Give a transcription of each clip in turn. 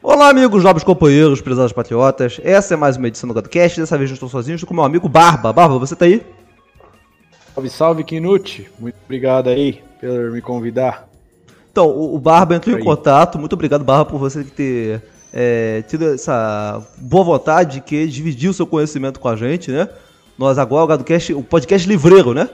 Olá, amigos, nobres companheiros, prezados patriotas. Essa é mais uma edição do GadoCast. Dessa vez não estou sozinho, estou com meu amigo Barba. Barba, você tá aí? Salve, salve, Knut. Muito obrigado aí por me convidar. Então, o Barba entrou em contato. Muito obrigado, Barba, por você ter tido essa boa vontade que dividir o seu conhecimento com a gente, né? Nós agora, o GadoCast, o podcast livreiro, né?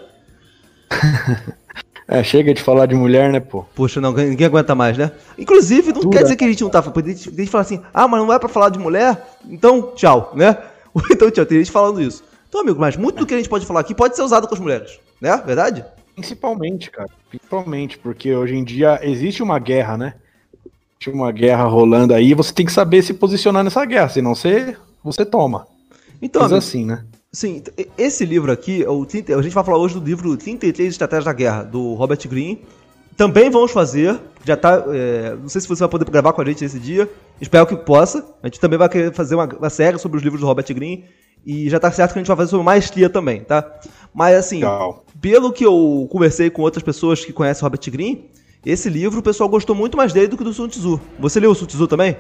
Chega de falar de mulher, né, pô? Poxa, não, ninguém aguenta mais, né? Inclusive, não quer dizer que a gente não tá... A gente fala assim, mas não é pra falar de mulher? Então, tchau, né? Então, tchau, tem gente falando isso. Então, amigo, mas muito do que a gente pode falar aqui pode ser usado com as mulheres, né? Verdade? Principalmente, cara. Principalmente, porque hoje em dia existe uma guerra, né? Existe uma guerra rolando aí e você tem que saber se posicionar nessa guerra, senão você toma. Então, mas amigo, assim, né? Sim, esse livro aqui, a gente vai falar hoje do livro 33 Estratégias da Guerra, do Robert Greene. Também vamos fazer, já tá, não sei se você vai poder gravar com a gente esse dia, espero que possa. A gente também vai querer fazer uma série sobre os livros do Robert Greene, e já tá certo que a gente vai fazer sobre maestria também, tá? Mas assim, pelo que eu conversei com outras pessoas que conhecem o Robert Greene, esse livro o pessoal gostou muito mais dele do que do Sun Tzu. Você leu o Sun Tzu também?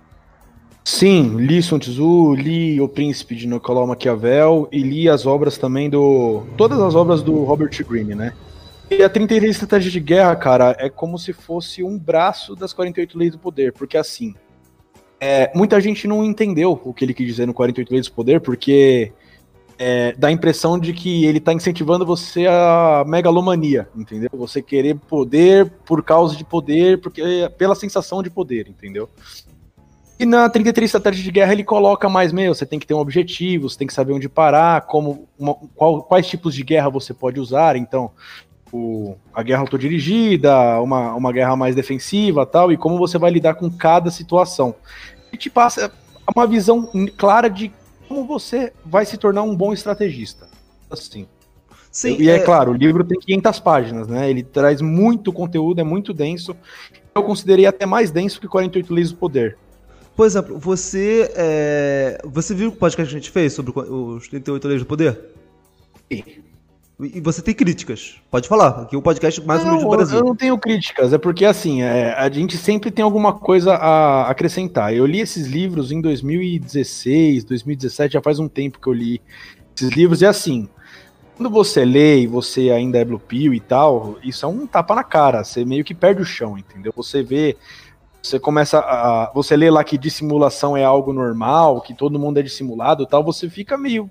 Sim, li Sun Tzu, li O Príncipe de Nicolau Maquiavel e li as obras também todas as obras do Robert Greene, né? E a 33 Estratégias de Guerra, cara, é como se fosse um braço das 48 Leis do Poder, porque assim, muita gente não entendeu o que ele quis dizer no 48 Leis do Poder, porque dá a impressão de que ele tá incentivando você a megalomania, entendeu? Você querer poder por causa de poder, pela sensação de poder, entendeu? E na 33 Estratégias de Guerra ele coloca mais você tem que ter um objetivo, você tem que saber onde parar, quais tipos de guerra você pode usar, então a guerra autodirigida, uma guerra mais defensiva tal, e como você vai lidar com cada situação. E te passa uma visão clara de como você vai se tornar um bom estrategista. Assim. Sim, e claro, o livro tem 500 páginas, né? Ele traz muito conteúdo, é muito denso. Eu considerei até mais denso que 48 Leis do Poder. Por exemplo, você viu o podcast que a gente fez sobre os 38 Leis do Poder? Sim. E você tem críticas? Pode falar, aqui é o podcast mais humilde do Brasil. Eu não tenho críticas, é porque assim, a gente sempre tem alguma coisa a acrescentar. Eu li esses livros em 2016, 2017, já faz um tempo que eu li esses livros, e assim, quando você lê e você ainda é Blue Pill e tal, isso é um tapa na cara, você meio que perde o chão, entendeu? Você começa você lê lá que dissimulação é algo normal, que todo mundo é dissimulado e tal, você fica meio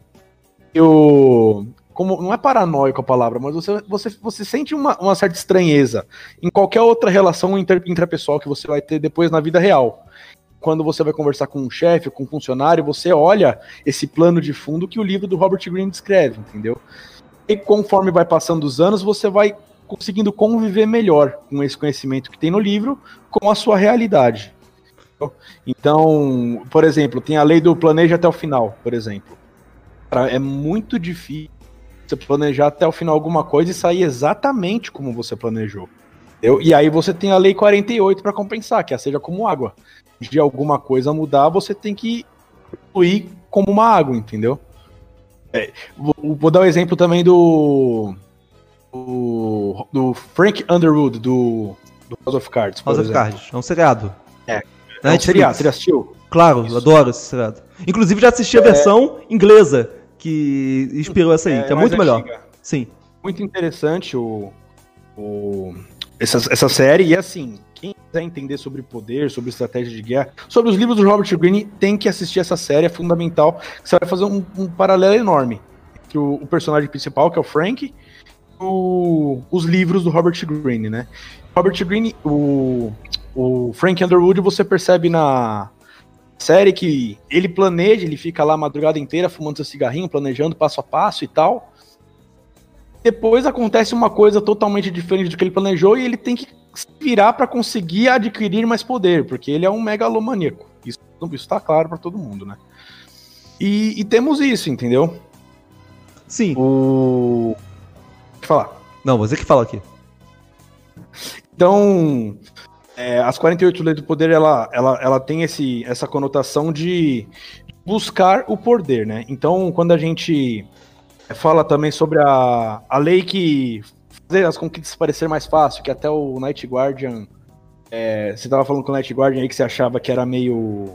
como, não é paranoico a palavra, mas você sente uma certa estranheza em qualquer outra relação intrapessoal que você vai ter depois na vida real. Quando você vai conversar com um chefe, com um funcionário, você olha esse plano de fundo que o livro do Robert Greene descreve, entendeu? E conforme vai passando os anos, você vai conseguindo conviver melhor com esse conhecimento que tem no livro com a sua realidade. Então, por exemplo, tem a lei do planeja até o final, por exemplo. É muito difícil você planejar até o final alguma coisa e sair exatamente como você planejou. Entendeu? E aí você tem a lei 48 para compensar, que seja como água. De alguma coisa mudar, você tem que fluir como uma água, entendeu? Vou dar um exemplo também do Frank Underwood, do House of Cards. House of Cards, é um seriado. É um seriado, você assistiu? Claro, eu adoro esse seriado. Inclusive já assisti a versão inglesa que inspirou essa aí, que é muito melhor. Sim. Muito interessante essa série, e assim, quem quiser entender sobre poder, sobre estratégia de guerra, sobre os livros do Robert Greene, tem que assistir essa série, é fundamental. Você vai fazer um paralelo enorme entre o personagem principal, que é o Frank, os livros do Robert Greene, né? Robert Greene, o Frank Underwood, você percebe na série que ele planeja, ele fica lá a madrugada inteira fumando seu cigarrinho, planejando passo a passo e tal. Depois acontece uma coisa totalmente diferente do que ele planejou e ele tem que se virar para conseguir adquirir mais poder, porque ele é um megalomaníaco. Isso tá claro para todo mundo, né? E temos isso, entendeu? Sim. Pode falar. Não, você que fala aqui. Então, as 48 Leis do Poder, ela tem essa conotação de buscar o poder, né? Então, quando a gente fala também sobre a lei que fazer as conquistas parecer mais fácil, que até o Night Guardian Você tava falando com o Night Guardian aí que você achava que era meio...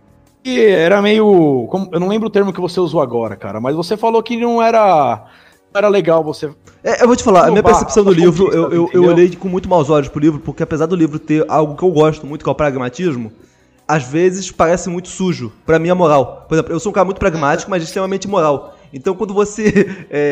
eu não lembro o termo que você usou agora, cara, mas você falou que não era legal você... Eu vou te falar, a minha percepção do livro, eu olhei com muito maus olhos pro livro, porque apesar do livro ter algo que eu gosto muito, que é o pragmatismo, às vezes parece muito sujo pra minha moral. Por exemplo, eu sou um cara muito pragmático, mas extremamente moral. Então quando você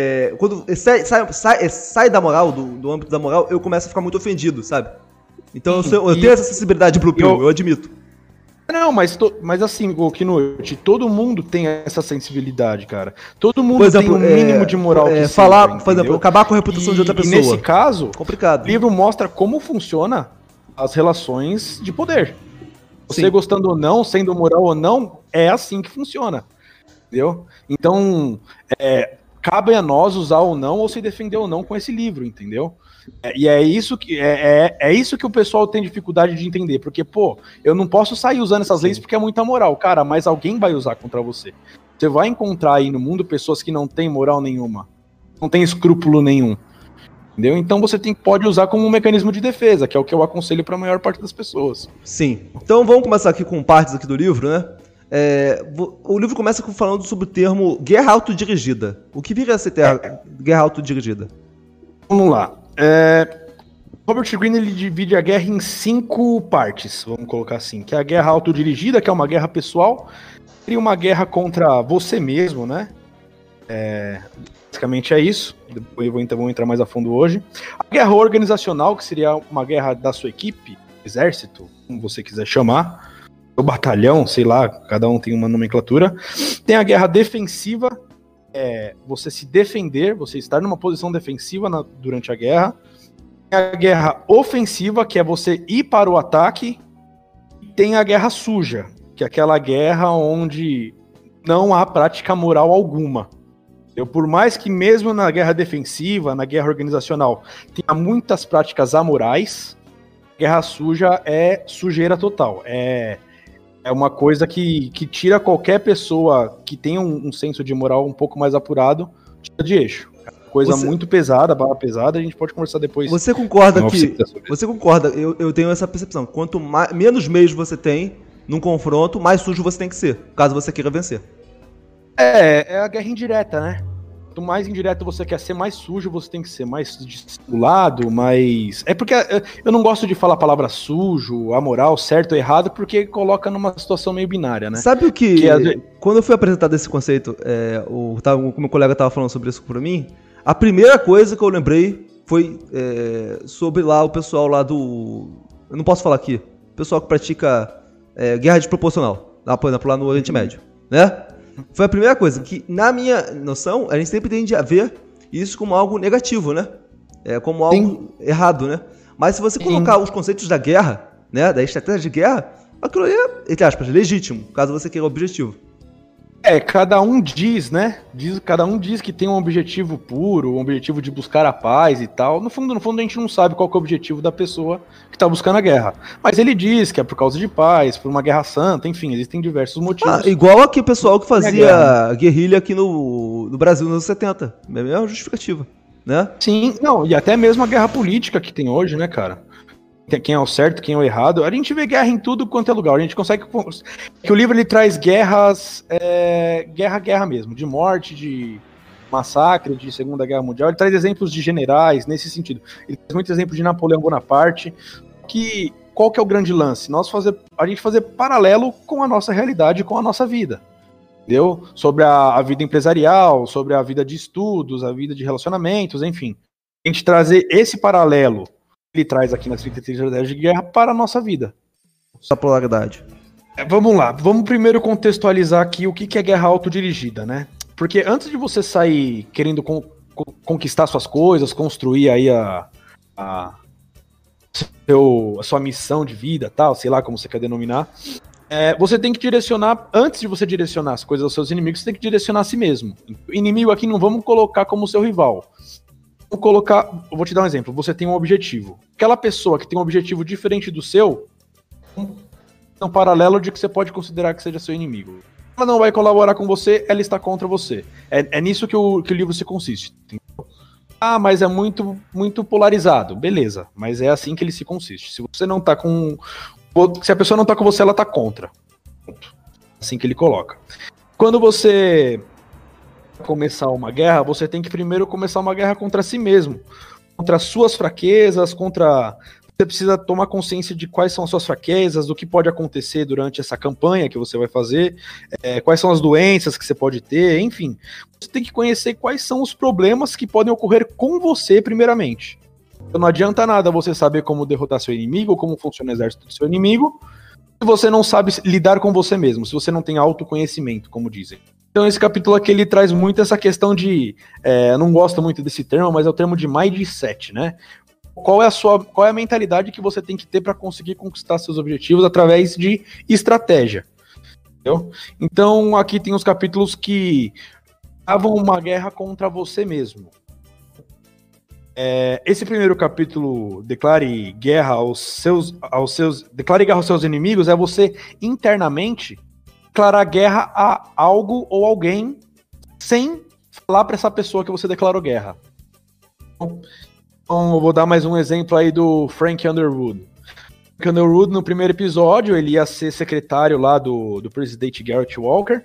sai da moral, do âmbito da moral, eu começo a ficar muito ofendido, sabe? Então eu tenho essa sensibilidade Blue Pill, eu admito. Não, mas assim, o Knut, todo mundo tem essa sensibilidade, cara. Todo mundo exemplo, tem um mínimo de moral que falar, seja, por exemplo, acabar com a reputação de outra pessoa. E nesse caso, complicado. O livro mostra como funciona as relações de poder. Você Sim. gostando ou não, sendo moral ou não, é assim que funciona. Entendeu? Então, cabe a nós usar ou não, ou se defender ou não com esse livro, entendeu? E é isso que o pessoal tem dificuldade de entender, porque, eu não posso sair usando essas leis porque é muita moral. Cara, mas alguém vai usar contra você. Você vai encontrar aí no mundo pessoas que não têm moral nenhuma, não têm escrúpulo nenhum, entendeu? Então você pode usar como um mecanismo de defesa, que é o que eu aconselho para a maior parte das pessoas. Sim. Então vamos começar aqui com partes aqui do livro, né? O livro começa falando sobre o termo guerra autodirigida. O que vira essa guerra autodirigida? Vamos lá. Robert Greene ele divide a guerra em 5 partes, vamos colocar assim, que é a guerra autodirigida, que é uma guerra pessoal, e uma guerra contra você mesmo, né? Basicamente é isso. Depois vou entrar mais a fundo hoje. A guerra organizacional, que seria uma guerra da sua equipe, exército, como você quiser chamar, o batalhão, sei lá, cada um tem uma nomenclatura. Tem a guerra defensiva, você se defender, você estar numa posição defensiva durante a guerra. Tem a guerra ofensiva, que é você ir para o ataque. E tem a guerra suja, que é aquela guerra onde não há prática moral alguma. Por mais que mesmo na guerra defensiva, na guerra organizacional, tenha muitas práticas amorais, guerra suja é sujeira total. É uma coisa que tira qualquer pessoa que tenha um senso de moral um pouco mais apurado, tira de eixo. Coisa muito pesada, bala pesada, a gente pode conversar depois. Você concorda Você concorda, eu tenho essa percepção. Quanto menos meios você tem num confronto, mais sujo você tem que ser, caso você queira vencer. É a guerra indireta, né? Quanto mais indireto você quer ser, mais sujo você tem que ser, mais dissimulado, mais... É porque eu não gosto de falar a palavra sujo, amoral, certo ou errado, porque coloca numa situação meio binária, né? Sabe o que quando eu fui apresentado esse conceito, o meu colega estava falando sobre isso pra mim, a primeira coisa que eu lembrei foi sobre lá o pessoal lá do... Eu não posso falar aqui. O pessoal que pratica guerra desproporcional, lá, por exemplo, lá no Oriente Médio, né? Foi a primeira coisa, que na minha noção, a gente sempre tende a ver isso como algo negativo, né? Como algo errado, né? Mas se você colocar os conceitos da guerra, né? Da estratégia de guerra, aquilo aí é, entre aspas, legítimo, caso você queira o objetivo. Cada um diz, né? Cada um diz que tem um objetivo puro, um objetivo de buscar a paz e tal. No fundo, a gente não sabe qual que é o objetivo da pessoa que tá buscando a guerra. Mas ele diz que é por causa de paz, por uma guerra santa, enfim, existem diversos motivos. Igual aqui o pessoal que fazia guerrilha aqui no Brasil nos anos 70. É a mesma justificativa, né? Sim, não, e até mesmo a guerra política que tem hoje, né, cara? Quem é o certo, quem é o errado. A gente vê guerra em tudo quanto é lugar. A gente consegue... Que o livro ele traz guerras... guerra mesmo. De morte, de massacre, de Segunda Guerra Mundial. Ele traz exemplos de generais nesse sentido. Ele traz muitos exemplos de Napoleão Bonaparte. Qual que é o grande lance? A gente fazer paralelo com a nossa realidade, com a nossa vida. Entendeu? Sobre a vida empresarial, sobre a vida de estudos, a vida de relacionamentos, enfim. A gente trazer esse paralelo ele traz aqui nas 33 estratégias de guerra para a nossa vida. Essa polaridade. Vamos lá, vamos primeiro contextualizar aqui o que é guerra autodirigida, né? Porque antes de você sair querendo conquistar suas coisas, construir aí a sua missão de vida, tal, sei lá como você quer denominar, você tem que direcionar, antes de você direcionar as coisas aos seus inimigos, você tem que direcionar a si mesmo. O inimigo aqui não vamos colocar como seu rival. Eu vou te dar um exemplo. Você tem um objetivo. Aquela pessoa que tem um objetivo diferente do seu, é um paralelo de que você pode considerar que seja seu inimigo. Ela não vai colaborar com você, ela está contra você. É nisso que o livro se consiste. Entendeu? Ah, mas é muito, muito polarizado. Beleza, mas é assim que ele se consiste. Se você não tá com... Se a pessoa não tá com você, ela tá contra. Ponto. Assim que ele coloca. Quando você começar uma guerra, você tem que primeiro começar uma guerra contra si mesmo. Contra as suas fraquezas, contra... Você precisa tomar consciência de quais são as suas fraquezas, do que pode acontecer durante essa campanha que você vai fazer, quais são as doenças que você pode ter, enfim. Você tem que conhecer quais são os problemas que podem ocorrer com você, primeiramente. Então não adianta nada você saber como derrotar seu inimigo, como funciona o exército do seu inimigo, se você não sabe lidar com você mesmo, se você não tem autoconhecimento, como dizem. Então esse capítulo aqui, ele traz muito essa questão de, eu não gosto muito desse termo, mas é o termo de mindset, né? Qual é a mentalidade que você tem que ter para conseguir conquistar seus objetivos através de estratégia. Entendeu? Então aqui tem os capítulos que travam uma guerra contra você mesmo. Esse primeiro capítulo, declare guerra aos seus inimigos, é você internamente declarar guerra a algo ou alguém sem falar para essa pessoa que você declarou guerra. Então, eu vou dar mais um exemplo aí do Frank Underwood. Frank Underwood, no primeiro episódio, ele ia ser secretário lá do presidente Garrett Walker,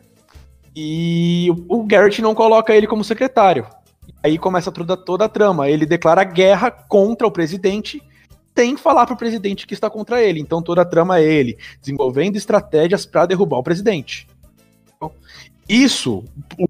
e o Garrett não coloca ele como secretário. Aí começa toda a trama. Ele declara guerra contra o presidente, sem falar pro presidente que está contra ele. Então toda a trama é ele desenvolvendo estratégias para derrubar o presidente. Então, isso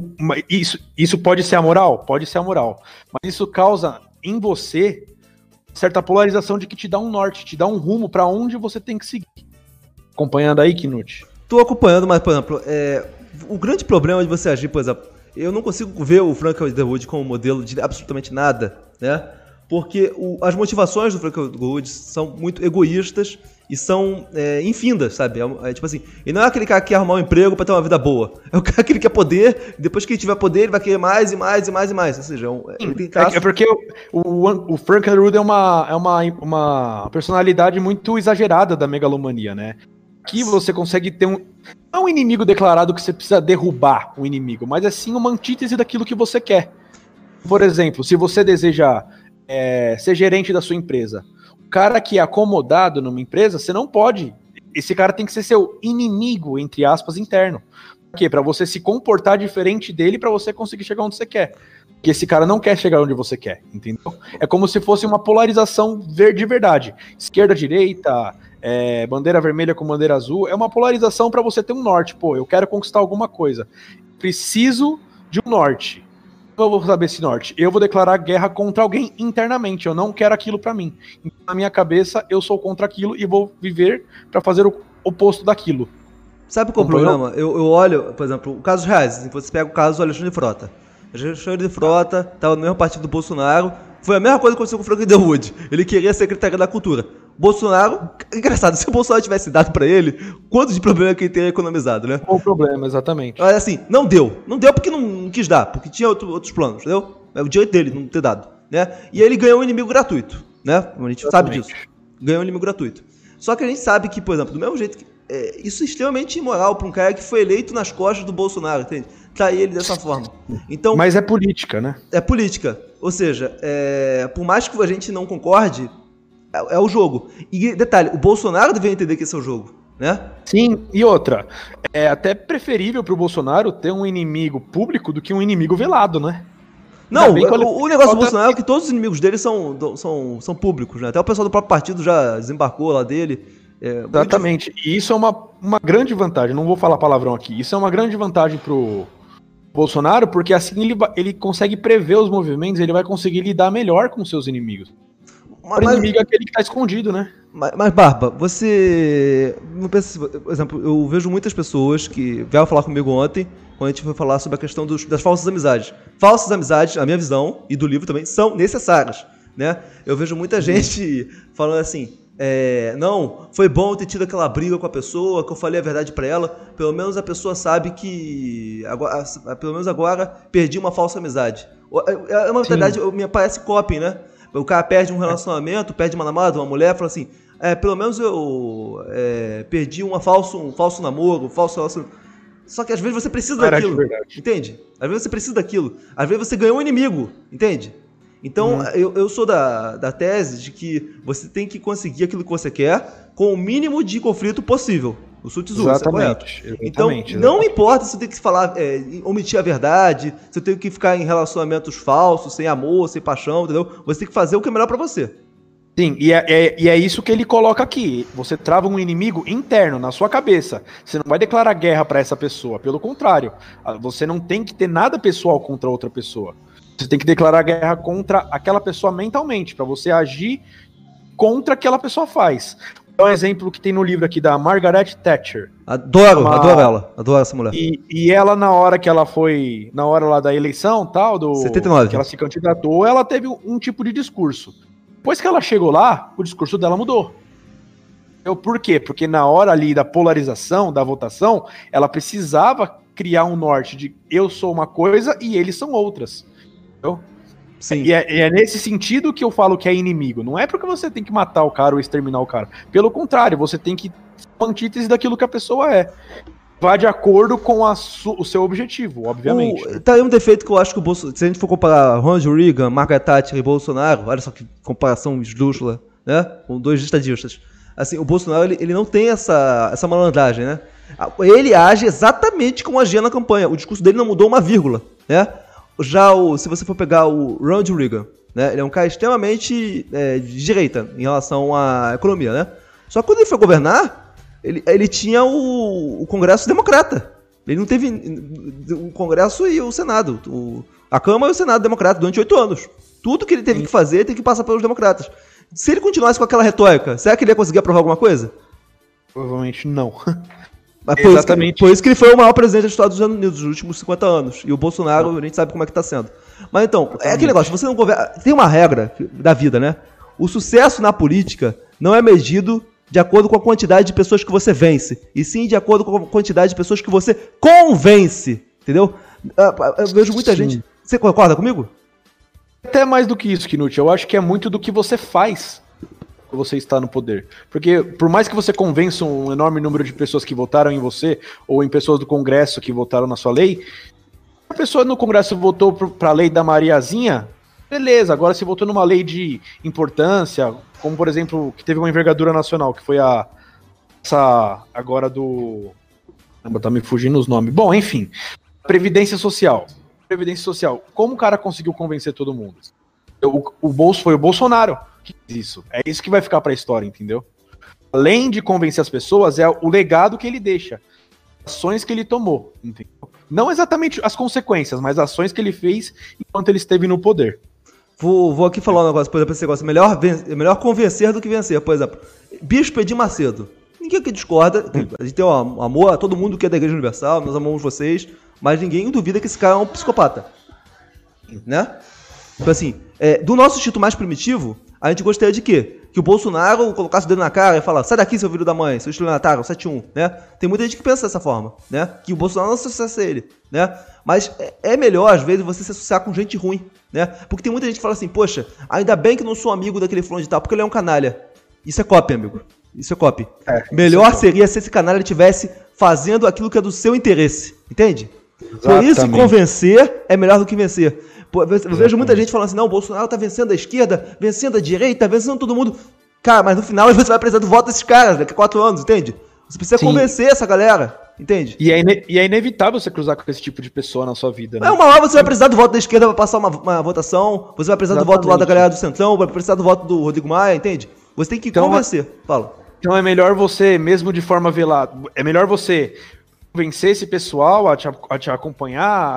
pode ser amoral? Pode ser amoral. Mas isso causa em você certa polarização de que te dá um norte, te dá um rumo para onde você tem que seguir. Acompanhando aí, Knut? Tô acompanhando, mas, por exemplo, o grande problema de você agir, por exemplo, eu não consigo ver o Frank Underwood como modelo de absolutamente nada, né? Porque as motivações do Frank Underwood são muito egoístas e são infindas, sabe? Tipo assim, ele não é aquele cara que quer arrumar um emprego pra ter uma vida boa. É o cara que ele quer poder, e depois que ele tiver poder, ele vai querer mais e mais e mais e mais. Ou seja, ele tem traços... É porque o Frank Underwood é uma personalidade muito exagerada da megalomania, né? Aqui você consegue ter não é um inimigo declarado que você precisa derrubar o inimigo, mas é sim uma antítese daquilo que você quer. Por exemplo, se você deseja ser gerente da sua empresa, o cara que é acomodado numa empresa, você não pode. Esse cara tem que ser seu inimigo, entre aspas, interno. Por quê? Pra você se comportar diferente dele pra você conseguir chegar onde você quer. Porque esse cara não quer chegar onde você quer, entendeu? É como se fosse uma polarização de verdade. Esquerda, direita, bandeira vermelha com bandeira azul. É uma polarização pra você ter um norte. Pô, eu quero conquistar alguma coisa. Preciso de um norte. Eu vou saber esse norte. Eu vou declarar guerra contra alguém internamente. Eu não quero aquilo pra mim. Então, na minha cabeça, eu sou contra aquilo e vou viver pra fazer o oposto daquilo. Sabe qual é o problema? Eu olho, por exemplo, casos reais. Assim, você pega o caso do Alexandre Frota. Alexandre Frota estava no mesmo partido do Bolsonaro. Foi a mesma coisa que aconteceu com o Frank Underwood. Ele queria a Secretaria da Cultura. Bolsonaro, engraçado, se o Bolsonaro tivesse dado pra ele, quanto de problema que ele teria economizado, né? Qual o problema, exatamente. Mas assim, não deu. Não deu porque não quis dar, porque tinha outros planos, entendeu? É o direito dele não ter dado, né? E ele ganhou um inimigo gratuito, né? A gente sabe disso. Ganhou um inimigo gratuito. Só que a gente sabe que, por exemplo, do mesmo jeito que isso é extremamente imoral pra um cara que foi eleito nas costas do Bolsonaro, entende? Trair ele dessa forma. Então, mas é política, né? É política. Ou seja, por mais que a gente não concorde, é o jogo. E detalhe, o Bolsonaro deveria entender que esse é o jogo, né? Sim, e outra, é até preferível pro Bolsonaro ter um inimigo público do que um inimigo velado, né? Não, o negócio do Bolsonaro é que todos os inimigos dele são públicos, né? Até o pessoal do próprio partido já desembarcou lá dele. Exatamente. E isso é uma grande vantagem, não vou falar palavrão aqui, isso é uma grande vantagem pro Bolsonaro, porque assim ele consegue prever os movimentos, ele vai conseguir lidar melhor com seus inimigos. O inimigo é aquele que tá escondido, né? Mas Barba, você não pensa, por exemplo, eu vejo muitas pessoas que vieram falar comigo ontem, quando a gente foi falar sobre a questão das falsas amizades. Falsas amizades, na minha visão, e do livro também, são necessárias, né? Eu vejo muita gente falando assim, não, foi bom eu ter tido aquela briga com a pessoa, que eu falei a verdade pra ela, pelo menos a pessoa sabe que, pelo menos agora, perdi uma falsa amizade. É uma verdade, me parece coping, né? O cara perde um relacionamento, perde uma namorada, uma mulher, fala assim, pelo menos eu perdi um falso namoro, um falso relacionamento. Só que às vezes você precisa daquilo, entende? Às vezes você precisa daquilo. Às vezes você ganhou um inimigo, entende? Então, eu sou da tese de que você tem que conseguir aquilo que você quer com o mínimo de conflito possível. O Sun Tzu, isso é correto. Então, não importa se você tem que falar, omitir a verdade, se você tem que ficar em relacionamentos falsos, sem amor, sem paixão, entendeu? Você tem que fazer o que é melhor pra você. Sim, e é isso que ele coloca aqui. Você trava um inimigo interno na sua cabeça. Você não vai declarar guerra pra essa pessoa. Pelo contrário, você não tem que ter nada pessoal contra outra pessoa. Você tem que declarar guerra contra aquela pessoa mentalmente, pra você agir contra o que aquela pessoa faz. É um exemplo que tem no livro aqui da Margaret Thatcher. Adoro ela. Adoro essa mulher. E ela, na hora lá da eleição, tal, 79. que ela se candidatou, ela teve um tipo de discurso. Depois que ela chegou lá, o discurso dela mudou. Por quê? Porque na hora ali da polarização, da votação, ela precisava criar um norte de eu sou uma coisa e eles são outras. Entendeu? Sim. E é nesse sentido que eu falo que é inimigo. Não é porque você tem que matar o cara ou exterminar o cara. Pelo contrário, você tem que ser antítese daquilo que a pessoa é. Vá de acordo com o seu objetivo, obviamente. Tá aí um defeito que eu acho que o Bolsonaro... Se a gente for comparar Ronald Reagan, Margaret Thatcher e Bolsonaro, olha só que comparação esdrúxula, né? Com dois estadistas. Assim, o Bolsonaro, ele não tem essa malandragem, né? Ele age exatamente como agia na campanha. O discurso dele não mudou uma vírgula, né? Já se você for pegar o Ronald Reagan, né? Ele é um cara extremamente de direita em relação à economia, né? Só que quando ele foi governar, ele tinha o Congresso democrata. Ele não teve o Congresso e o Senado. A Câmara e o Senado democrata durante 8 anos. Tudo que ele teve que fazer tem que passar pelos democratas. Se ele continuasse com aquela retórica, será que ele ia conseguir aprovar alguma coisa? Provavelmente não. Mas por isso que ele foi o maior presidente dos Estados Unidos nos últimos 50 anos. E o Bolsonaro, a gente sabe como é que tá sendo. Mas então, é aquele negócio, você não governa. Tem uma regra da vida, né? O sucesso na política não é medido de acordo com a quantidade de pessoas que você vence, e sim de acordo com a quantidade de pessoas que você convence. Entendeu? Eu vejo muita gente. Você concorda comigo? Até mais do que isso, Knut. Eu acho que é muito do que você faz quando você está no poder. Porque por mais que você convença um enorme número de pessoas que votaram em você, ou em pessoas do Congresso que votaram na sua lei, a pessoa no Congresso votou para a lei da Mariazinha, beleza. Agora se votou numa lei de importância, como por exemplo, que teve uma envergadura nacional, que foi essa agora do... Tá me fugindo os nomes. Bom, enfim. Previdência Social. Como o cara conseguiu convencer todo mundo? Foi o Bolsonaro que fez isso. É isso que vai ficar pra história, entendeu? Além de convencer as pessoas, é o legado que ele deixa. Ações que ele tomou, entendeu? Não exatamente as consequências, mas ações que ele fez enquanto ele esteve no poder. Vou aqui falar um negócio, por exemplo, esse negócio, melhor convencer do que vencer, por exemplo. Bispo Edir Macedo. Ninguém aqui discorda, a gente tem um amor a todo mundo que é da Igreja Universal, nós amamos vocês, mas ninguém duvida que esse cara é um psicopata. Né? Então assim, do nosso instinto mais primitivo, a gente gostaria de quê? Que o Bolsonaro colocasse o dedo na cara e falasse, sai daqui, seu filho da mãe, seu estelionatário, 7-1, né? Tem muita gente que pensa dessa forma, né? Que o Bolsonaro não se associasse a ele, né? Mas é melhor, às vezes, você se associar com gente ruim, né? Porque tem muita gente que fala assim, poxa, ainda bem que não sou amigo daquele fulano de tal, porque ele é um canalha. Isso é cópia, amigo. Isso é cópia. Melhor seria se esse canalha estivesse fazendo aquilo que é do seu interesse, entende? Exatamente. Por isso, convencer é melhor do que vencer. Eu vejo muita gente falando assim, não, o Bolsonaro tá vencendo a esquerda, vencendo a direita, vencendo todo mundo. Cara, mas no final você vai precisar do voto desses caras daqui a 4 anos, entende? Você precisa convencer essa galera, entende? E é inevitável você cruzar com esse tipo de pessoa na sua vida, né? Uma hora você vai precisar do voto da esquerda pra passar uma votação, você vai precisar do voto lá da galera do Centrão, vai precisar do voto do Rodrigo Maia, entende? Você tem que convencer. Fala. Então é melhor você, mesmo de forma velada, é melhor você convencer esse pessoal a te acompanhar,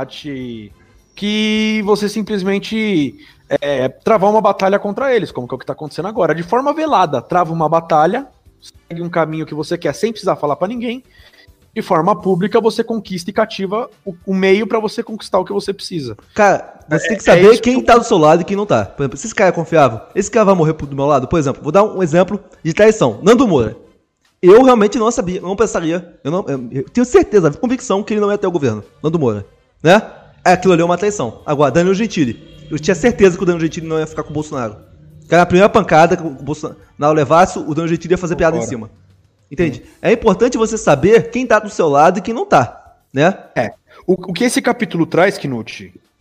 que você simplesmente travar uma batalha contra eles, como que é o que tá acontecendo agora. De forma velada, trava uma batalha, segue um caminho que você quer sem precisar falar pra ninguém. De forma pública, você conquista e cativa o meio pra você conquistar o que você precisa. Cara, você tem que saber quem tá do seu lado e quem não tá. Por exemplo, se esse cara é confiável, esse cara vai morrer do meu lado, por exemplo, vou dar um exemplo de traição. Nando Moura. Eu realmente não sabia, não pensaria, eu tenho certeza, convicção que ele não ia ter o governo. Nando Moura, né? Aquilo ali é uma traição. Agora, Danilo Gentili. Eu tinha certeza que o Danilo Gentili não ia ficar com o Bolsonaro. Cara, a primeira pancada que o Bolsonaro levasse, o Danilo Gentili ia fazer piada em cima. Entende? É importante você saber quem tá do seu lado e quem não tá, né? O que esse capítulo traz, Knut,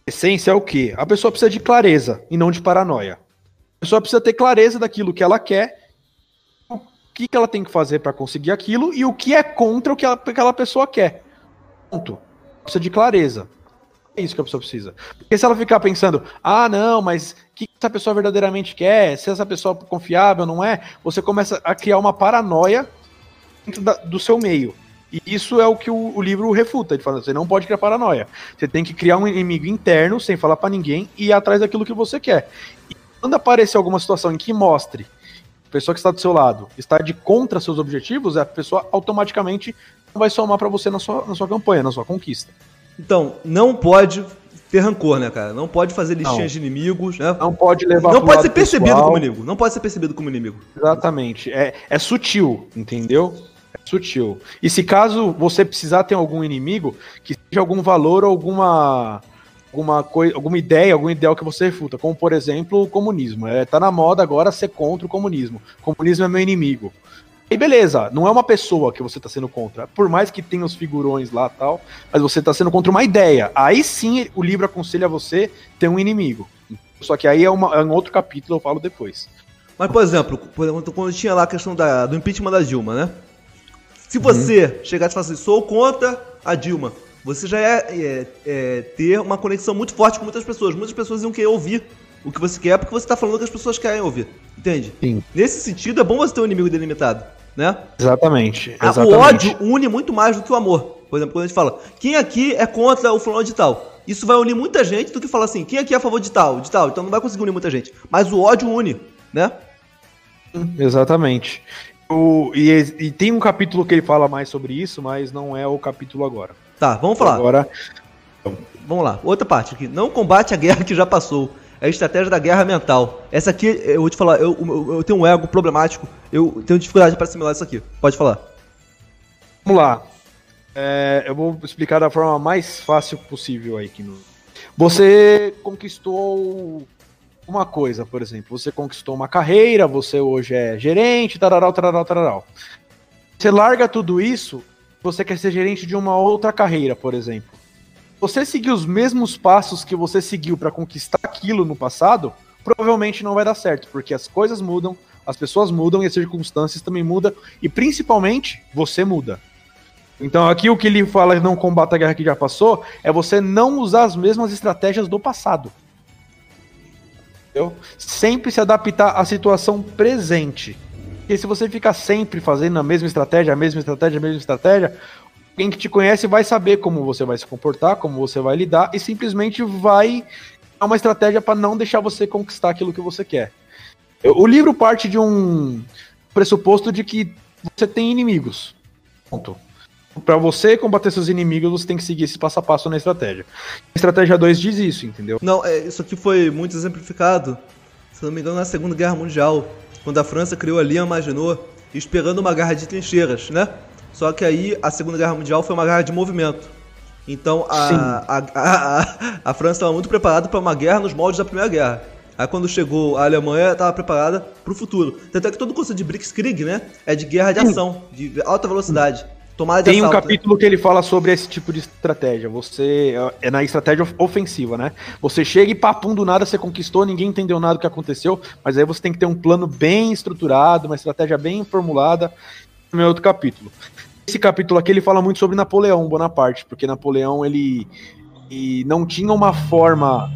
Essência é o quê? A pessoa precisa de clareza e não de paranoia. A pessoa precisa ter clareza daquilo que ela quer, o que ela tem que fazer para conseguir aquilo e o que é contra o que aquela pessoa quer. Ponto. Precisa de clareza. É isso que a pessoa precisa. Porque se ela ficar pensando, não, mas o que essa pessoa verdadeiramente quer? Se essa pessoa é confiável, não é? Você começa a criar uma paranoia dentro do seu meio. E isso é o que o livro refuta. Ele fala, você não pode criar paranoia. Você tem que criar um inimigo interno, sem falar pra ninguém, e ir atrás daquilo que você quer. E quando aparecer alguma situação em que mostre a pessoa que está do seu lado está de contra seus objetivos, a pessoa automaticamente não vai somar pra você na sua campanha, na sua conquista. Então, não pode ter rancor, né, cara? Não pode fazer listinhas de inimigos, né? Não pode levar Não pode ser percebido como inimigo. Não pode ser percebido como inimigo. Exatamente. É sutil, entendeu? É sutil. E se caso você precisar ter algum inimigo, que seja algum valor ou alguma ideia, algum ideal que você refuta, como por exemplo o comunismo. Tá na moda agora ser contra o comunismo. O comunismo é meu inimigo. E beleza, não é uma pessoa que você tá sendo contra, por mais que tenha os figurões lá e tal, mas você tá sendo contra uma ideia. Aí sim o livro aconselha você ter um inimigo. Só que aí é um outro capítulo, eu falo depois. Mas, por exemplo, quando tinha lá a questão do impeachment da Dilma, né? Se você chegasse e falasse assim, sou contra a Dilma, você já ter uma conexão muito forte com muitas pessoas. Muitas pessoas iam querer ouvir o que você quer, porque você tá falando o que as pessoas querem ouvir. Entende? Sim. Nesse sentido, é bom você ter um inimigo delimitado, né? Exatamente. O ódio une muito mais do que o amor. Por exemplo, quando a gente fala, quem aqui é contra o fulano de tal? Isso vai unir muita gente do que falar assim, quem aqui é a favor de tal, de tal. Então não vai conseguir unir muita gente. Mas o ódio une, né? Exatamente. E tem um capítulo que ele fala mais sobre isso, mas não é o capítulo agora. Tá, vamos falar. Agora, vamos lá, outra parte aqui. Não combate a guerra que já passou. É a estratégia da guerra mental. Essa aqui, eu vou te falar, eu tenho um ego problemático. Eu tenho dificuldade para assimilar isso aqui. Pode falar. Vamos lá. Eu vou explicar da forma mais fácil possível aí. Você conquistou uma coisa, por exemplo. Você conquistou uma carreira, você hoje é gerente, tararau, tararau, tararau. Você larga tudo isso, você quer ser gerente de uma outra carreira, por exemplo. Você seguir os mesmos passos que você seguiu para conquistar aquilo no passado, provavelmente não vai dar certo, porque as coisas mudam, as pessoas mudam e as circunstâncias também mudam, e principalmente você muda. Então aqui o que ele fala não combata a guerra que já passou, é você não usar as mesmas estratégias do passado. Entendeu? Sempre se adaptar à situação presente. Porque se você ficar sempre fazendo a mesma estratégia, quem que te conhece vai saber como você vai se comportar, como você vai lidar e simplesmente vai dar uma estratégia para não deixar você conquistar aquilo que você quer. O livro parte de um pressuposto de que você tem inimigos. Ponto. Para você combater seus inimigos, você tem que seguir esse passo a passo na estratégia. A estratégia 2 diz isso, entendeu? Não, isso aqui foi muito exemplificado, se não me engano, na Segunda Guerra Mundial, quando a França criou a linha Maginot, esperando uma guerra de trincheiras, né? Só que aí a Segunda Guerra Mundial foi uma guerra de movimento. Então a França estava muito preparada para uma guerra nos moldes da Primeira Guerra. Aí quando chegou a Alemanha, estava preparada para o futuro. Tanto é que todo o conceito de Blitzkrieg, né, é de guerra de ação, de alta velocidade. Tomada de Tem assalto, um capítulo que ele fala sobre esse tipo de estratégia. É na estratégia ofensiva, né? Você chega e papum do nada, você conquistou, ninguém entendeu nada do que aconteceu, mas aí você tem que ter um plano bem estruturado, uma estratégia bem formulada. No meu outro capítulo. Esse capítulo aqui ele fala muito sobre Napoleão Bonaparte, porque Napoleão ele não tinha uma forma